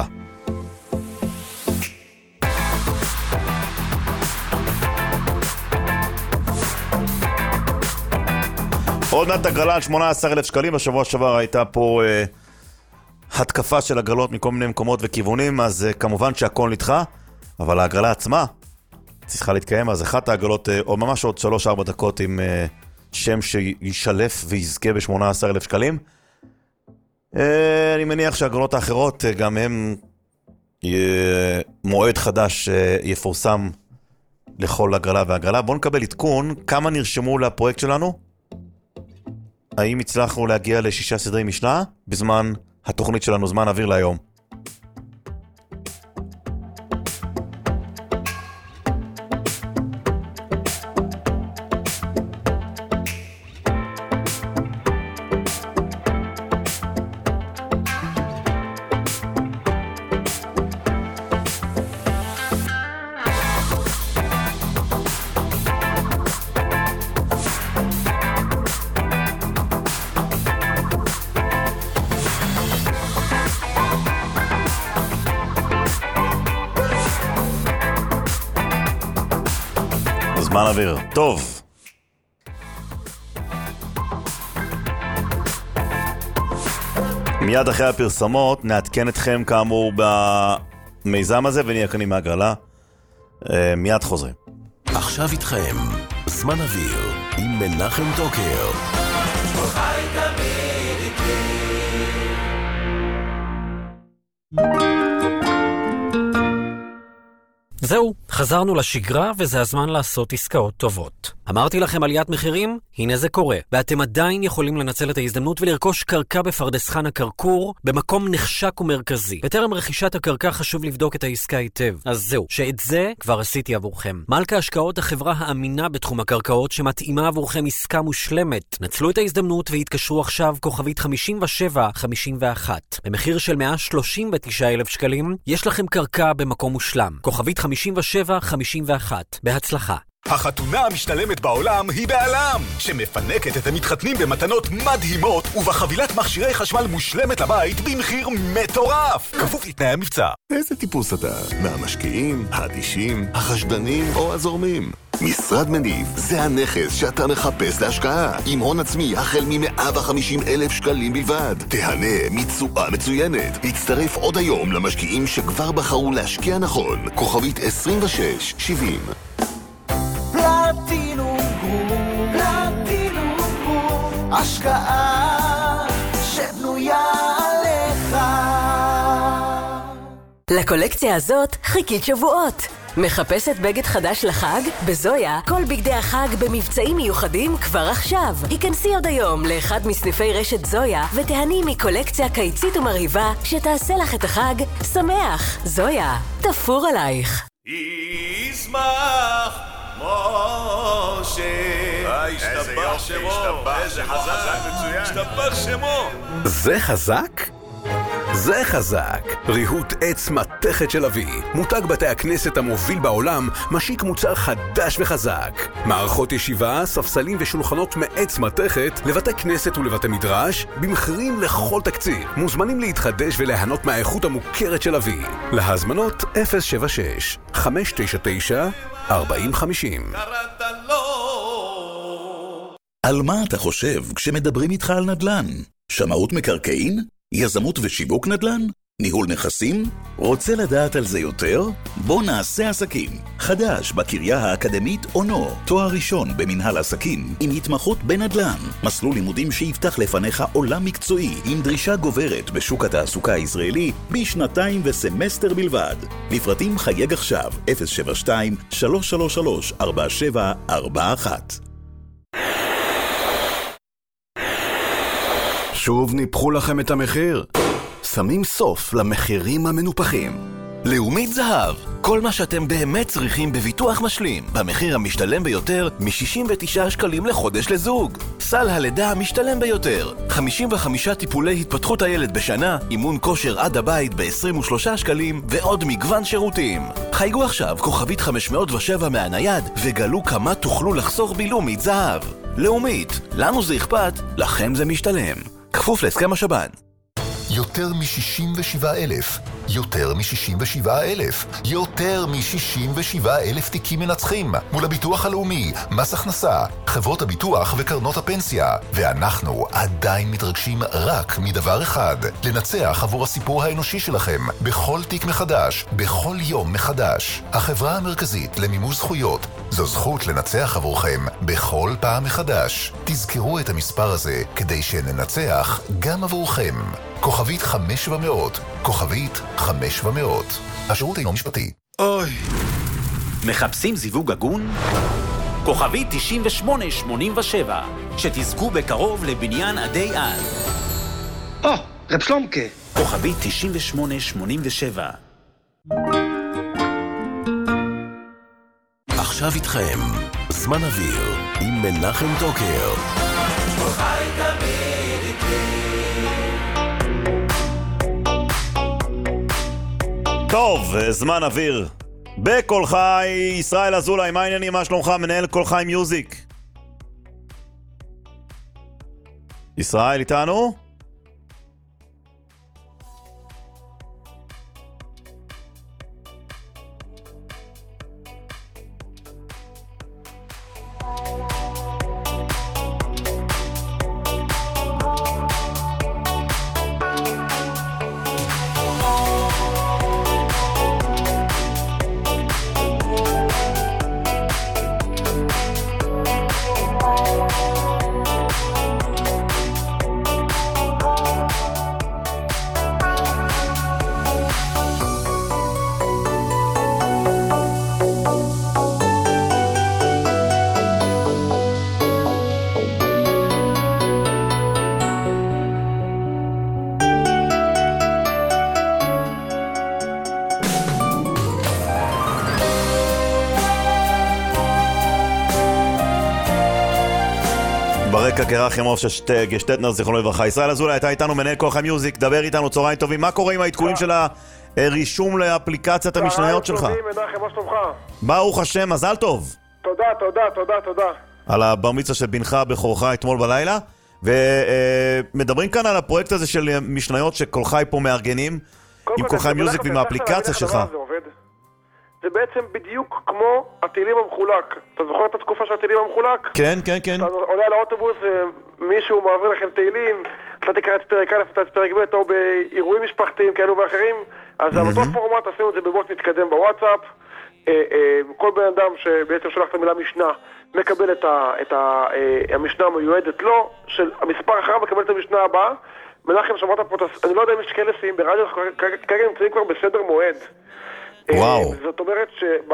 עוד מעט הגרלה על שמונה עשר אלף שקלים. בשבוע שעבר הייתה פה אה, התקפה של הגרלות מכל מיני מקומות וכיוונים, אז אה, כמובן שהכל נדחה, אבל ההגרלה עצמה צריכה להתקיים. אז אחת ההגרלות, אה, או ממש עוד שלוש ארבע דקות עם אה, שם שישלף ויזכה ב-שמונה עשר אלף שקלים. אה, אני מניח שההגרלות האחרות אה, גם הם אה, מועד חדש אה, יפורסם לכל הגרלה והגרלה. בואו נקבל עדכון כמה נרשמו לפרויקט שלנו. האם הצלחנו להגיע לשישה סדרי משנה בזמן התוכנית שלנו, זמן אוויר להיום? זמן אוויר. טוב. מיד אחרי הפרסמות נעדכן אתכם כאמור במיזם הזה ונהיה כאן עם ההגרלה. מיד חוזרים. עכשיו איתכם, זמן אוויר, עם מנחם דוקר. כל חי תמיד איתי. זהו, חזרנו לשגרה וזה הזמן לעשות עסקאות טובות. אמרתי לכם עליית מחירים? הנה זה קורה. ואתם עדיין יכולים לנצל את ההזדמנות ולרכוש קרקע בפרדס חנה כרכור במקום נחשק ומרכזי. בטרם רכישת הקרקע חשוב לבדוק את העסקה היטב. אז זהו, שאת זה כבר עשיתי עבורכם. מלכה השקעות החברה האמינה בתחום הקרקעות שמתאימה עבורכם עסקה מושלמת. נצלו את ההזדמנות והתקשרו עכשיו כוכבית חמישים ושבע חמישים ואחת. במחיר של מאה שלושים ותשעה אלף שקלים יש לכם קרקע במקום מושלם. כוכבית חמישים ושבע חמישים ואחת. בהצלחה. החתונה המשתלמת בעולם היא בעלם, שמפנקת את המתחתנים במתנות מדהימות ובחבילת מכשירי חשמל מושלמת לבית במחיר מטורף, כפוף לתנאי המבצע. איזה טיפוס אתה? מהמשקיעים, האדישים, החשדנים או הזורמים? משרד מניב זה הנכס שאתה מחפש להשקעה, עם הון עצמי החל מ-מאה וחמישים אלף שקלים בלבד. תהנה מתשואה מצוינת. הצטרף עוד היום למשקיעים שכבר בחרו להשקיע נכון. כוכבית עשרים ושש שבעים. פלטינום גרופ, פלטינום גרופ, השקעה שבנויה עליך. לקולקציה הזאת חיכית שבועות. מחפשת בגד חדש לחג? בזויה, כל בגדי החג במבצעים מיוחדים כבר עכשיו. היכנסי עוד היום לאחד מסניפי רשת זויה ותהני מקולקציה קיצית ומרהיבה שתעשה לך את החג שמח. זויה, תפור עלייך. ישמח משה, השתבח שמו, איזה חזק מצוין, השתבח שמו. זה חזק? זה חזק. ריהוט עץ מתכת של אבי. מותג בתי הכנסת המוביל בעולם, משיק מוצר חדש וחזק. מערכות ישיבה, ספסלים ושולחנות מעץ מתכת לבתי כנסת ולבתי מדרש, במחירים לכל תקציב. מוזמנים להתחדש ולהנות מהאיכות המוכרת של אבי. להזמנות אפס שבע שש חמש תשע תשע ארבעים חמישים. על מה אתה חושב כשמדברים איתך על נדל"ן? שמאות מקרקעין? יזמות ושיווק נדל"ן? ניהול נכסים? רוצה לדעת על זה יותר? בוא נעשה עסקים. חדש בקריה האקדמית אונו, תואר ראשון במנהל עסקים עם התמחות בנדל"ן. מסלול לימודים שיפתח לפניך עולם מקצועי עם דרישה גוברת בשוק התעסוקה הישראלי בשנתיים וסמסטר בלבד. לפרטים חייג עכשיו אפס שבע שתיים שלוש שלוש שלוש ארבע שבע ארבע אחת. שוב ניפחו לכם את המחיר. שמים סוף למחירים המנופחים. לאומית זהב, כל מה שאתם באמת צריכים בביטוח משלים, במחיר המשתלם ביותר מ-שישים ותשעה שקלים לחודש לזוג. סל הלידה המשתלם ביותר, חמישים וחמישה טיפולי התפתחות הילד בשנה, אימון כושר עד הבית ב-עשרים ושלושה שקלים ועוד מגוון שירותים. חייגו עכשיו כוכבית חמש מאות ושבע מהנייד וגלו כמה תוכלו לחסוך בלאומית זהב. לאומית, לנו זה אכפת, לכם זה משתלם. כפוף להסכם השב"ן. יותר מ-שישים ושבעה אלף, יותר מ-שישים ושבעה אלף, יותר מ-שישים ושבעה אלף תיקים מנצחים מול הביטוח הלאומי, מס הכנסה, חברות הביטוח וקרנות הפנסיה. ואנחנו עדיין מתרגשים רק מדבר אחד, לנצח עבור הסיפור האנושי שלכם בכל תיק מחדש, בכל יום מחדש. החברה המרכזית למימוש זכויות, זו זכות לנצח עבורכם בכל פעם מחדש. תזכרו את המספר הזה כדי שננצח גם עבורכם. כוכבית חמש ומאות, כוכבית חמש ומאות. השירות אינו משפטי. אוי. מחפשים זיווג הגון? כוכבית תשעים ושמונה שמונים ושבע. שתזכו בקרוב לבניין עדי על. או, רב שלומקה. כוכבית תשעים ושמונה שמונים ושבע. עכשיו איתכם, זמן אוויר, עם מנחם דוקר. כל חי תמיד איתי. טוב, זמן אוויר. בכל חי, ישראל אזולאי, מה העניינים? מה שלומך? מנהל כל חי מיוזיק. ישראל איתנו? וברקע קרחם גשטטנר, זיכרונו לברכה. ישראל אזולאי, אתה איתנו מנהל כוח המיוזיק, דבר איתנו, צהריים טובים. מה קורה עם העדכונים של הרישום לאפליקציית המשניות שלך? צהריים טובים, מנחם, מה שלומך? ברוך השם, מזל טוב. תודה, תודה, תודה, תודה. על הבר מצווה של בנך בכורך אתמול בלילה. ומדברים כאן על הפרויקט הזה של משניות שכל חי פה מארגנים, עם כל חי מיוזיק ועם האפליקציה שלך. זה בעצם בדיוק כמו הטילים המחולק. אתה זוכר את התקופה של הטילים המחולק? כן, כן, כן. אתה עולה על האוטובוס, מישהו מעביר לכם טילים, אתה תקרא את פרק א', את פרק ב', או באירועים משפחתיים כאלו ואחרים. אז על אותו פורמט עשינו את זה בבוט מתקדם בוואטסאפ. כל בן אדם שבעצם שולח את המילה משנה מקבל את, ה, את ה, המשנה המיועדת לו, של המספר אחריו מקבל את המשנה הבאה. מנחם, שמעת פה, אני לא יודע אם יש כאלה סיים ברדיו, כרגע נמצאים כבר בסדר מועד. וואו. זאת אומרת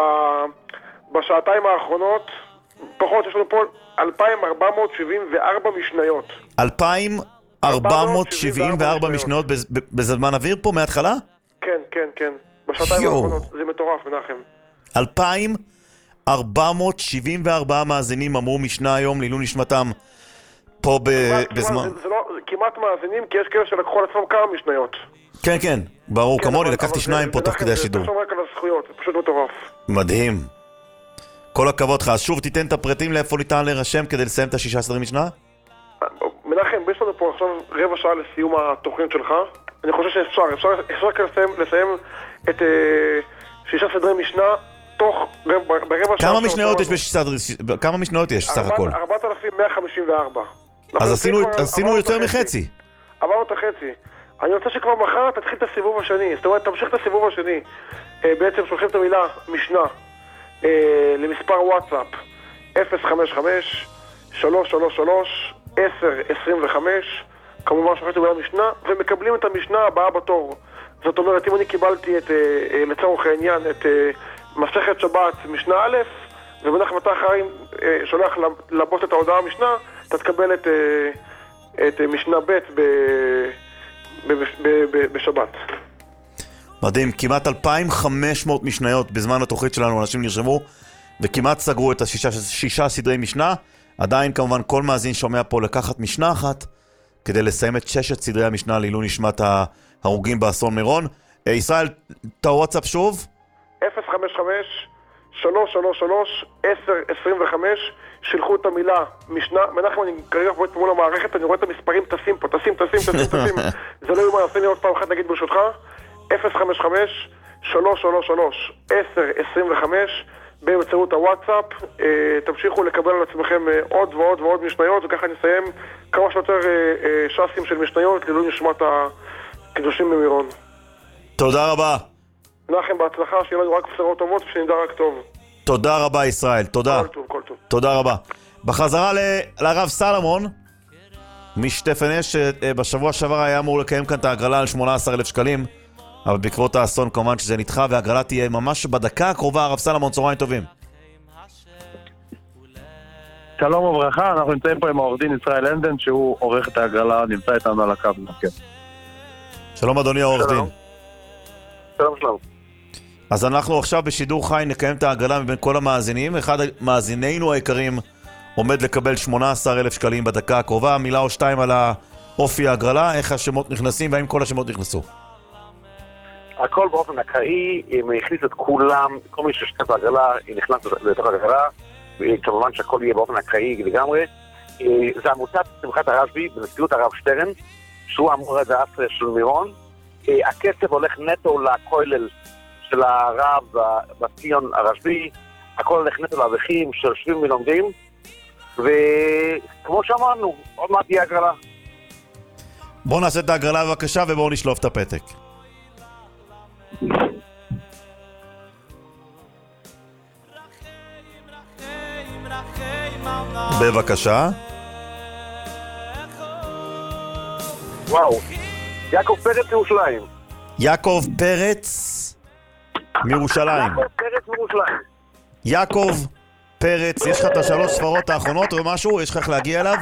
שבשעתיים האחרונות, פחות יש לנו פה אלפיים ארבע מאות שבעים וארבע משניות. אלפיים ארבע מאות שבעים וארבע משניות בזמן אוויר פה מההתחלה? כן, כן, כן. בשעתיים האחרונות. זה מטורף, מנחם. אלפיים ארבע מאות שבעים וארבע מאזינים אמרו משנה היום לעילוי נשמתם פה בזמן. זה לא כמעט מאזינים, כי יש כאלה שלקחו על עצמם כמה משניות. כן, כן, ברור, כמוני, לקחתי שניים פה תוך כדי השידור. זה רק על הזכויות, זה פשוט מטורף. מדהים. כל הכבוד לך. אז שוב תיתן את הפרטים לאיפה ניתן להירשם כדי לסיים את השישה עשרה משנה? מנחם, יש לנו פה עכשיו רבע שעה לסיום התוכנית שלך. אני חושב שאפשר, אפשר, אפשר לסיים, לסיים את שישה סדרי משנה תוך ברבע שעה. כמה משניות יש בשישה, כמה משניות יש סך הכל? ארבעת אלפים מאה חמישים וארבע. אז עשינו יותר מחצי. עברנו את החצי. אני רוצה שכבר מחר תתחיל את הסיבוב השני, זאת אומרת, תמשיך את הסיבוב השני. בעצם שולחים את המילה משנה למספר וואטסאפ אפס חמש חמש שלוש שלוש שלוש עשר עשרים וחמש, כמובן שולחים את המילה משנה, ומקבלים את המשנה הבאה בתור. זאת אומרת, אם אני קיבלתי את, לצורך העניין, את מסכת שבת משנה א', ובנחם אתה אחרי שולח לבוס את ההודעה המשנה, אתה תקבל את, את משנה ב' ב... בשבת. מדהים, כמעט אלפיים וחמש מאות משניות בזמן התוכנית שלנו, אנשים נרשמו וכמעט סגרו את השישה שישה סדרי משנה. עדיין כמובן כל מאזין שומע פה לקחת משנה אחת כדי לסיים את ששת סדרי המשנה לעילוי נשמת ההרוגים באסון מירון. ישראל, את הוואטסאפ שוב? אפס חמש חמש שלוש שלוש שלוש עשר עשרים וחמש. שילחו את המילה משנה. מנחם, אני כרגע פועט מול המערכת, אני רואה את המספרים טסים פה, טסים, טסים, טסים, טסים. זה לא יומן, עושה לי עוד פעם אחת נגיד ברשותך. אפס חמש חמש שלוש שלוש שלוש עשר עשרים וחמש באמצעות הוואטסאפ. תמשיכו לקבל על עצמכם עוד ועוד ועוד משניות, וככה נסיים כמה שיותר שסים של משניות לעילוי נשמת הקדושים במירון. תודה רבה. מנחם, בהצלחה, שיהיה לנו רק בשורות טובות ושנדע רק טוב. תודה רבה ישראל, תודה. כל טוב, כל טוב. תודה רבה. בחזרה לרב סלומון משטפן אש, שבשבוע שעבר היה אמור לקיים כאן את ההגרלה על שמונה עשרה אלף שקלים, אבל בעקבות האסון כמובן שזה נדחה, וההגרלה תהיה ממש בדקה הקרובה. הרב סלומון, צהריים טובים. שלום וברכה, אנחנו נמצאים פה עם העורך דין ישראל הנדן, שהוא עורך את ההגרלה, נמצא איתנו על הקו. שלום אדוני העורך דין. שלום שלום. אז אנחנו עכשיו בשידור חי נקיים את ההגרלה מבין כל המאזינים. אחד המאזינינו היקרים עומד לקבל שמונה עשרה אלף שקלים בדקה הקרובה. מילה או שתיים על האופי ההגרלה, איך השמות נכנסים והאם כל השמות נכנסו. הכל באופן אקראי, אם הכניס את כולם, כל מי ששתף ההגרלה נכנס לתוך ההגרלה, כמובן שהכל יהיה באופן אקראי לגמרי. זה עמותת שמחת הרשב"י בנשיאות הרב שטרן, שהוא אמור את האסרה של מירון. הכסף הולך נטו לכולל של הרב בציון הרשב"י, הכל הולך נטו לאברכים שיושבים ולומדים, וכמו שאמרנו, עוד מעט תהיה הגרלה. בואו נעשה את ההגרלה בבקשה ובואו נשלוף את הפתק. בבקשה. וואו, יעקב פרץ מירושלים. יעקב פרץ מירושלים. יעקב פרץ מירושלים. יעקב פרץ, יש לך את השלוש ספרות האחרונות או משהו? יש לך איך להגיע אליו?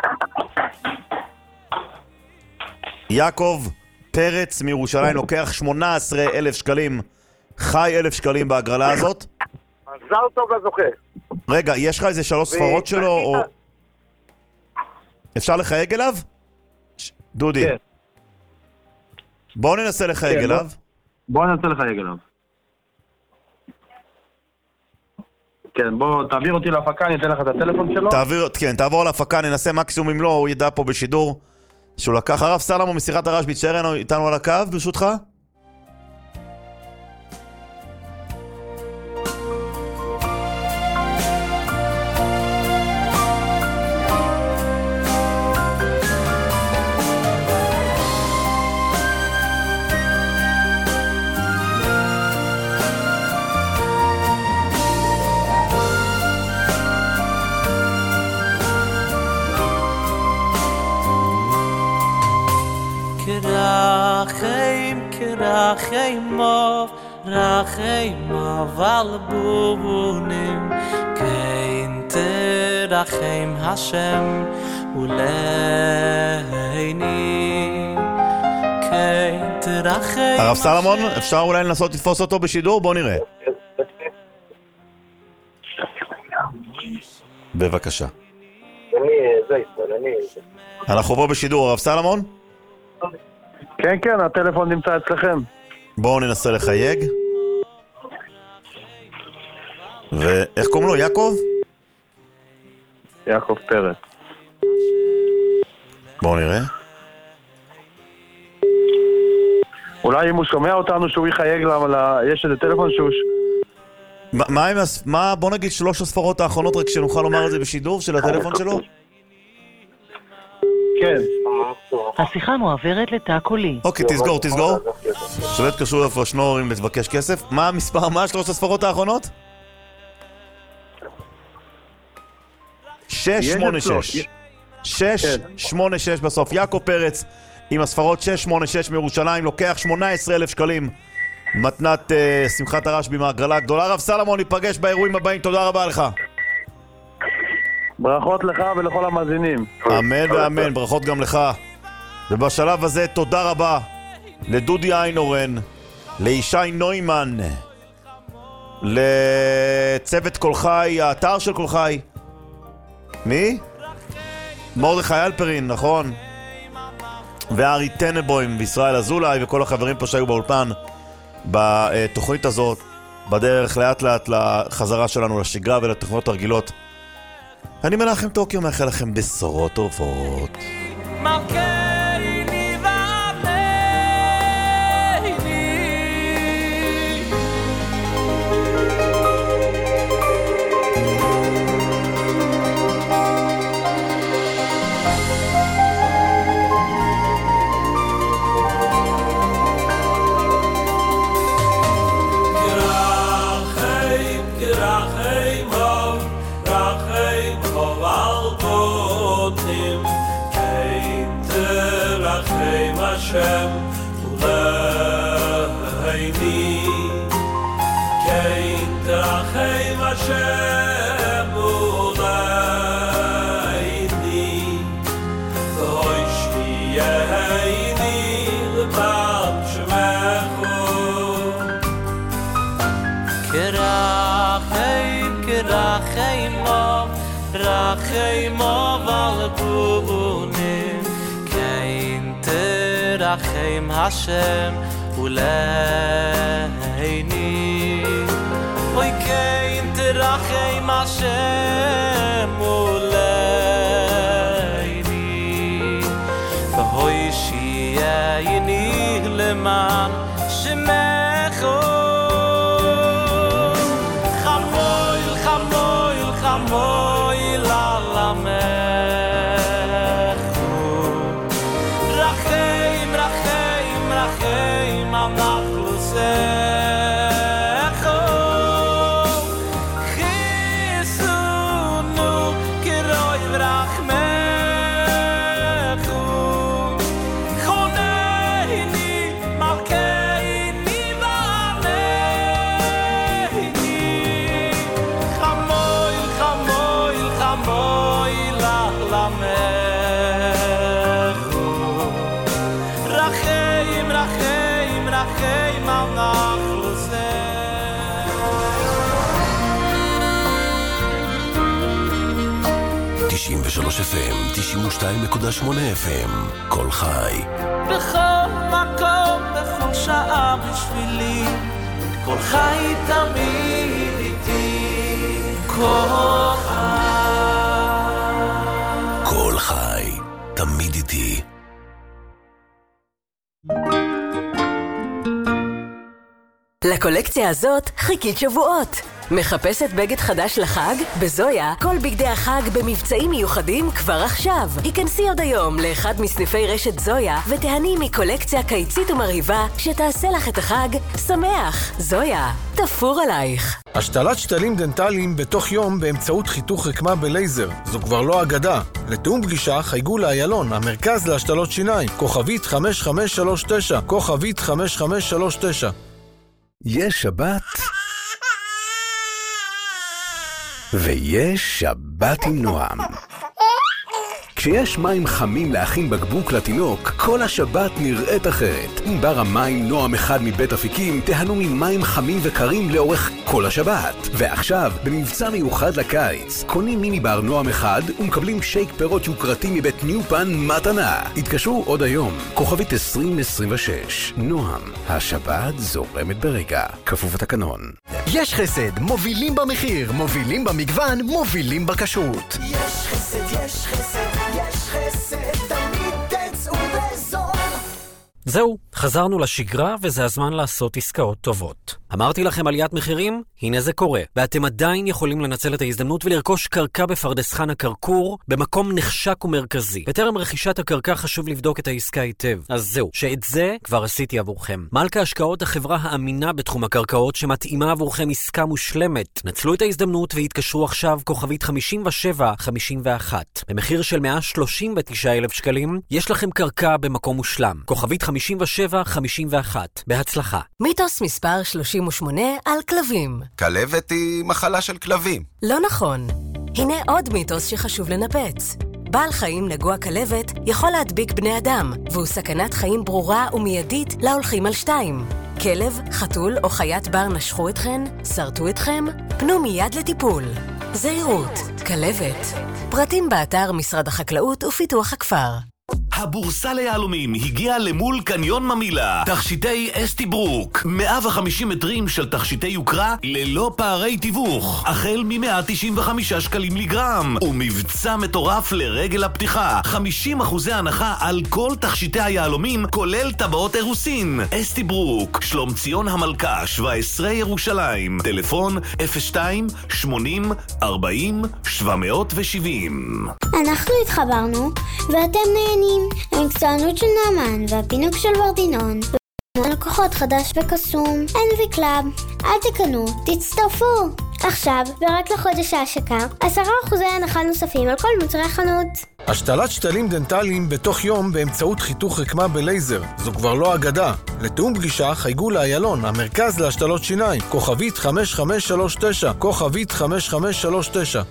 יעקב פרץ מירושלים לוקח שמונה עשרה אלף שקלים, חי אלף שקלים בהגרלה הזאת. מזל טוב לזוכה. רגע, יש לך איזה שלוש ספרות שלו או... אפשר לחייג אליו? דודי. כן. בואו ננסה לחייג כן, אליו. בואו ננסה לחייג אליו. כן, בוא, תעביר אותי להפקה, אני אתן לך את הטלפון שלו. תעביר, כן, תעבור להפקה, ננסה מקסימום אם לא, הוא ידע פה בשידור שהוא לקח. הרב סלמו משיחת הרשב"י, תשאר איתנו על הקו, ברשותך? רחמov רחמov al bunim kein terachem Hashem uleini kein terachem. הרב סלמון, אפשר אולי לנסות לתפוס אותו בשידור? בוא נראה. בבקשה. אנחנו פה בשידור, הרב סלמון? כן, כן, הטלפון נמצא אצלכם. בואו ננסה לחייג. ואיך קוראים לו? יעקב? יעקב פרץ. בואו נראה. אולי אם הוא שומע אותנו שהוא יחייג לה, יש איזה טלפון שהוא... מה, מה, מה, בוא נגיד שלוש הספרות האחרונות רק שנוכל לומר את זה בשידור של הטלפון שלו? כן. השיחה מועברת לתא קולי. אוקיי, תסגור, תסגור. שולט קשור לפרשנור אם לבקש כסף. מה המספר, מה שלוש הספרות האחרונות? שש שמונה שש. שש שמונה שש בסוף. יעקב פרץ עם הספרות שש שמונה שש מירושלים לוקח שמונה עשרה אלף שקלים. מתנת uh, שמחת הרשב"י מהגרלה הגדולה. הרב סלמון, ניפגש באירועים הבאים. תודה רבה לך. ברכות לך ולכל המאזינים. אמן ואמן, ברכות גם לך. ובשלב הזה תודה רבה לדודי איינורן, לישי נוימן, לצוות כל חי, האתר של כל חי. מי? מרדכי אלפרין, נכון. וארי טנבוים וישראל אזולאי וכל החברים פה שהיו באולפן בתוכנית הזאת, בדרך לאט לאט לחזרה שלנו לשגרה ולתוכניות הרגילות. אני מנחם טוקיו, מאחל לכם בשורות טובות. Hashem uleini kein terachem Hashem uleini v'hoi shvieini l'pam shemechu kerachem kerachem mov rachem mov al bunim Rachem Hashem uleini Oy kein terachem Hashem uleini V'hoy shiyayini leman shemecho Chamoy, chamoy, chamoy lalamechu Rachem Rachem Amachlusecho Chisunu Kiroi Vrachmechu Choneini Malkeini Vaneini Chamoy, Chamoy, תשעים ושלוש אף אם, תשעים ושתיים נקודה שמונה אף אם, כל חי. בכל מקום, בכל שעה בשבילי, כל חי תמיד איתי, כל חי. כל חי, תמיד איתי. לקולקציה הזאת חיכית שבועות. מחפשת בגד חדש לחג? בזויה, כל בגדי החג במבצעים מיוחדים כבר עכשיו. היכנסי עוד היום לאחד מסניפי רשת זויה ותהני מקולקציה קיצית ומרהיבה שתעשה לך את החג שמח. זויה, תפור עלייך. השתלת שתלים דנטליים בתוך יום באמצעות חיתוך רקמה בלייזר. זו כבר לא אגדה. לתאום פגישה חייגו לאיילון, המרכז להשתלות שיניים. כוכבית חמש חמש שלוש תשע, כוכבית חמש חמש שלוש תשע. יש שבת ויש שבת עם נועם. כשיש מים חמים להכין בקבוק לתינוק, כל השבת נראית אחרת. עם בר המים נועם אחד מבית אפיקים, תהנו ממים חמים וקרים לאורך כל השבת. ועכשיו, במבצע מיוחד לקיץ, קונים מיני בר נועם אחד ומקבלים שייק פירות יוקרתי מבית ניופן מתנה. התקשרו עוד היום, כוכבית עשרים עשרים ושש. נועם, השבת זורמת ברגע. כפוף התקנון. יש חסד, מובילים במחיר, מובילים במגוון, מובילים בכשרות. יש חסד, יש חסד, יש חסד, תמיד תצאו בזול. זהו, חזרנו לשגרה וזה הזמן לעשות עסקאות טובות. אמרתי לכם עליית מחירים? הנה זה קורה. ואתם עדיין יכולים לנצל את ההזדמנות ולרכוש קרקע בפרדס חנה כרכור במקום נחשק ומרכזי. בטרם רכישת הקרקע חשוב לבדוק את העסקה היטב. אז זהו, שאת זה כבר עשיתי עבורכם. מלכה השקעות, החברה האמינה בתחום הקרקעות שמתאימה עבורכם עסקה מושלמת. נצלו את ההזדמנות והתקשרו עכשיו כוכבית חמישים ושבע חמישים ואחת. במחיר של מאה שלושים ותשעה אלף שקלים יש לכם קרקע במקום מושלם. כוכבית חמישים ושבע חמישים ואחת. בהצלחה. מיתוס מספר שלושים ושמונה על כלבים. כלבת היא מחלה של כלבים. לא נכון. הנה עוד מיתוס שחשוב לנפץ. בעל חיים נגוע כלבת יכול להדביק בני אדם, והוא סכנת חיים ברורה ומיידית להולכים על שתיים. כלב, חתול או חיית בר נשכו אתכן, שרטו אתכם, פנו מיד לטיפול. זהירות, כלבת. פרטים באתר משרד החקלאות ופיתוח הכפר. הבורסה ליהלומים הגיעה למול קניון ממילה. תכשיטי אסתי ברוק, מאה וחמישים מטרים של תכשיטי יוקרה ללא פערי תיווך, החל מ-מאה תשעים וחמישה שקלים לגרם, ומבצע מטורף לרגל הפתיחה, חמישים אחוזי הנחה על כל תכשיטי היהלומים כולל טבעות אירוסין. אסתי ברוק, שלום ציון המלכה, שבע עשרה ירושלים, טלפון אפס שתיים שמונים ארבעים שבע מאות ושבעים. אנחנו התחברנו ואתם נהנים. המקצוענות של נאמן והפינוק של ורדינון. לקוחות חדש וקסום, אן וי קלאב. אל תקנו, תצטרפו. עכשיו, ורק לחודש ההשקה, עשרה אחוזי הנחה נוספים על כל מוצרי חנות. השתלת שתלים דנטליים בתוך יום באמצעות חיתוך רקמה בלייזר. זו כבר לא אגדה. לתאום פגישה חייגו לאיילון, המרכז להשתלות שיניים. כוכבית חמש חמש שלוש תשע, כוכבית חמש חמש שלוש תשע.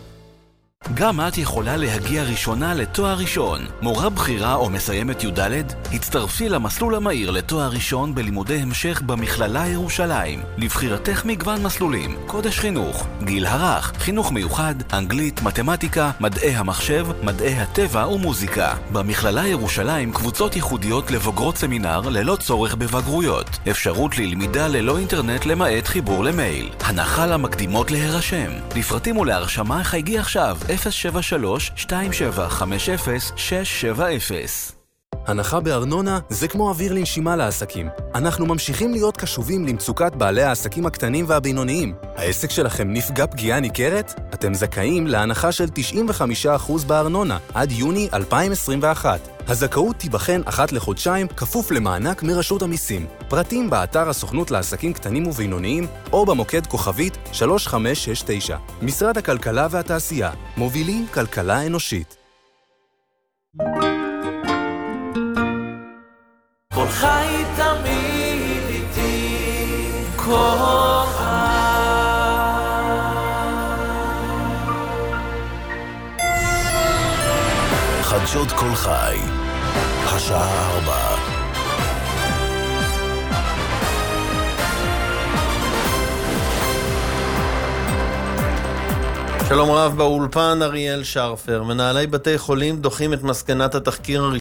גם את יכולה להגיע ראשונה לתואר ראשון. מורה בחירה או מסיימת י"ד? הצטרפי למסלול המהיר לתואר ראשון בלימודי המשך במכללה ירושלים. לבחירתך מגוון מסלולים: קודש חינוך, גיל הרך, חינוך מיוחד, אנגלית, מתמטיקה, מדעי המחשב, מדעי הטבע ומוזיקה. במכללה ירושלים קבוצות ייחודיות לבוגרות סמינר ללא צורך בבגרויות. אפשרות ללמידה ללא אינטרנט למעט חיבור למייל. הנחה למקדימות להירשם. לפרטים ולהרשמה חייגי עכשיו אפס שבע שלוש שתיים שבע חמש אפס שש שבע אפס. הנחה בארנונה זה כמו אוויר לנשימה לעסקים. אנחנו ממשיכים להיות קשובים למצוקת בעלי העסקים הקטנים והבינוניים. העסק שלכם נפגע פגיעה ניכרת? אתם זכאים להנחה של תשעים וחמישה אחוז בארנונה עד יוני אלפיים עשרים ואחת. הזכאות תיבחן אחת לחודשיים כפוף למענק מרשות המיסים. פרטים באתר הסוכנות לעסקים קטנים ובינוניים או במוקד כוכבית שלוש חמש שש תשע. משרד הכלכלה והתעשייה. מובילים כלכלה אנושית. כל חי תמיד איתי, כל חי. חדשות כל חי, השעה ארבע. שלום רב באולפן אריאל שרפר. מנהלי בתי חולים דוחים את מסקנת התחקיר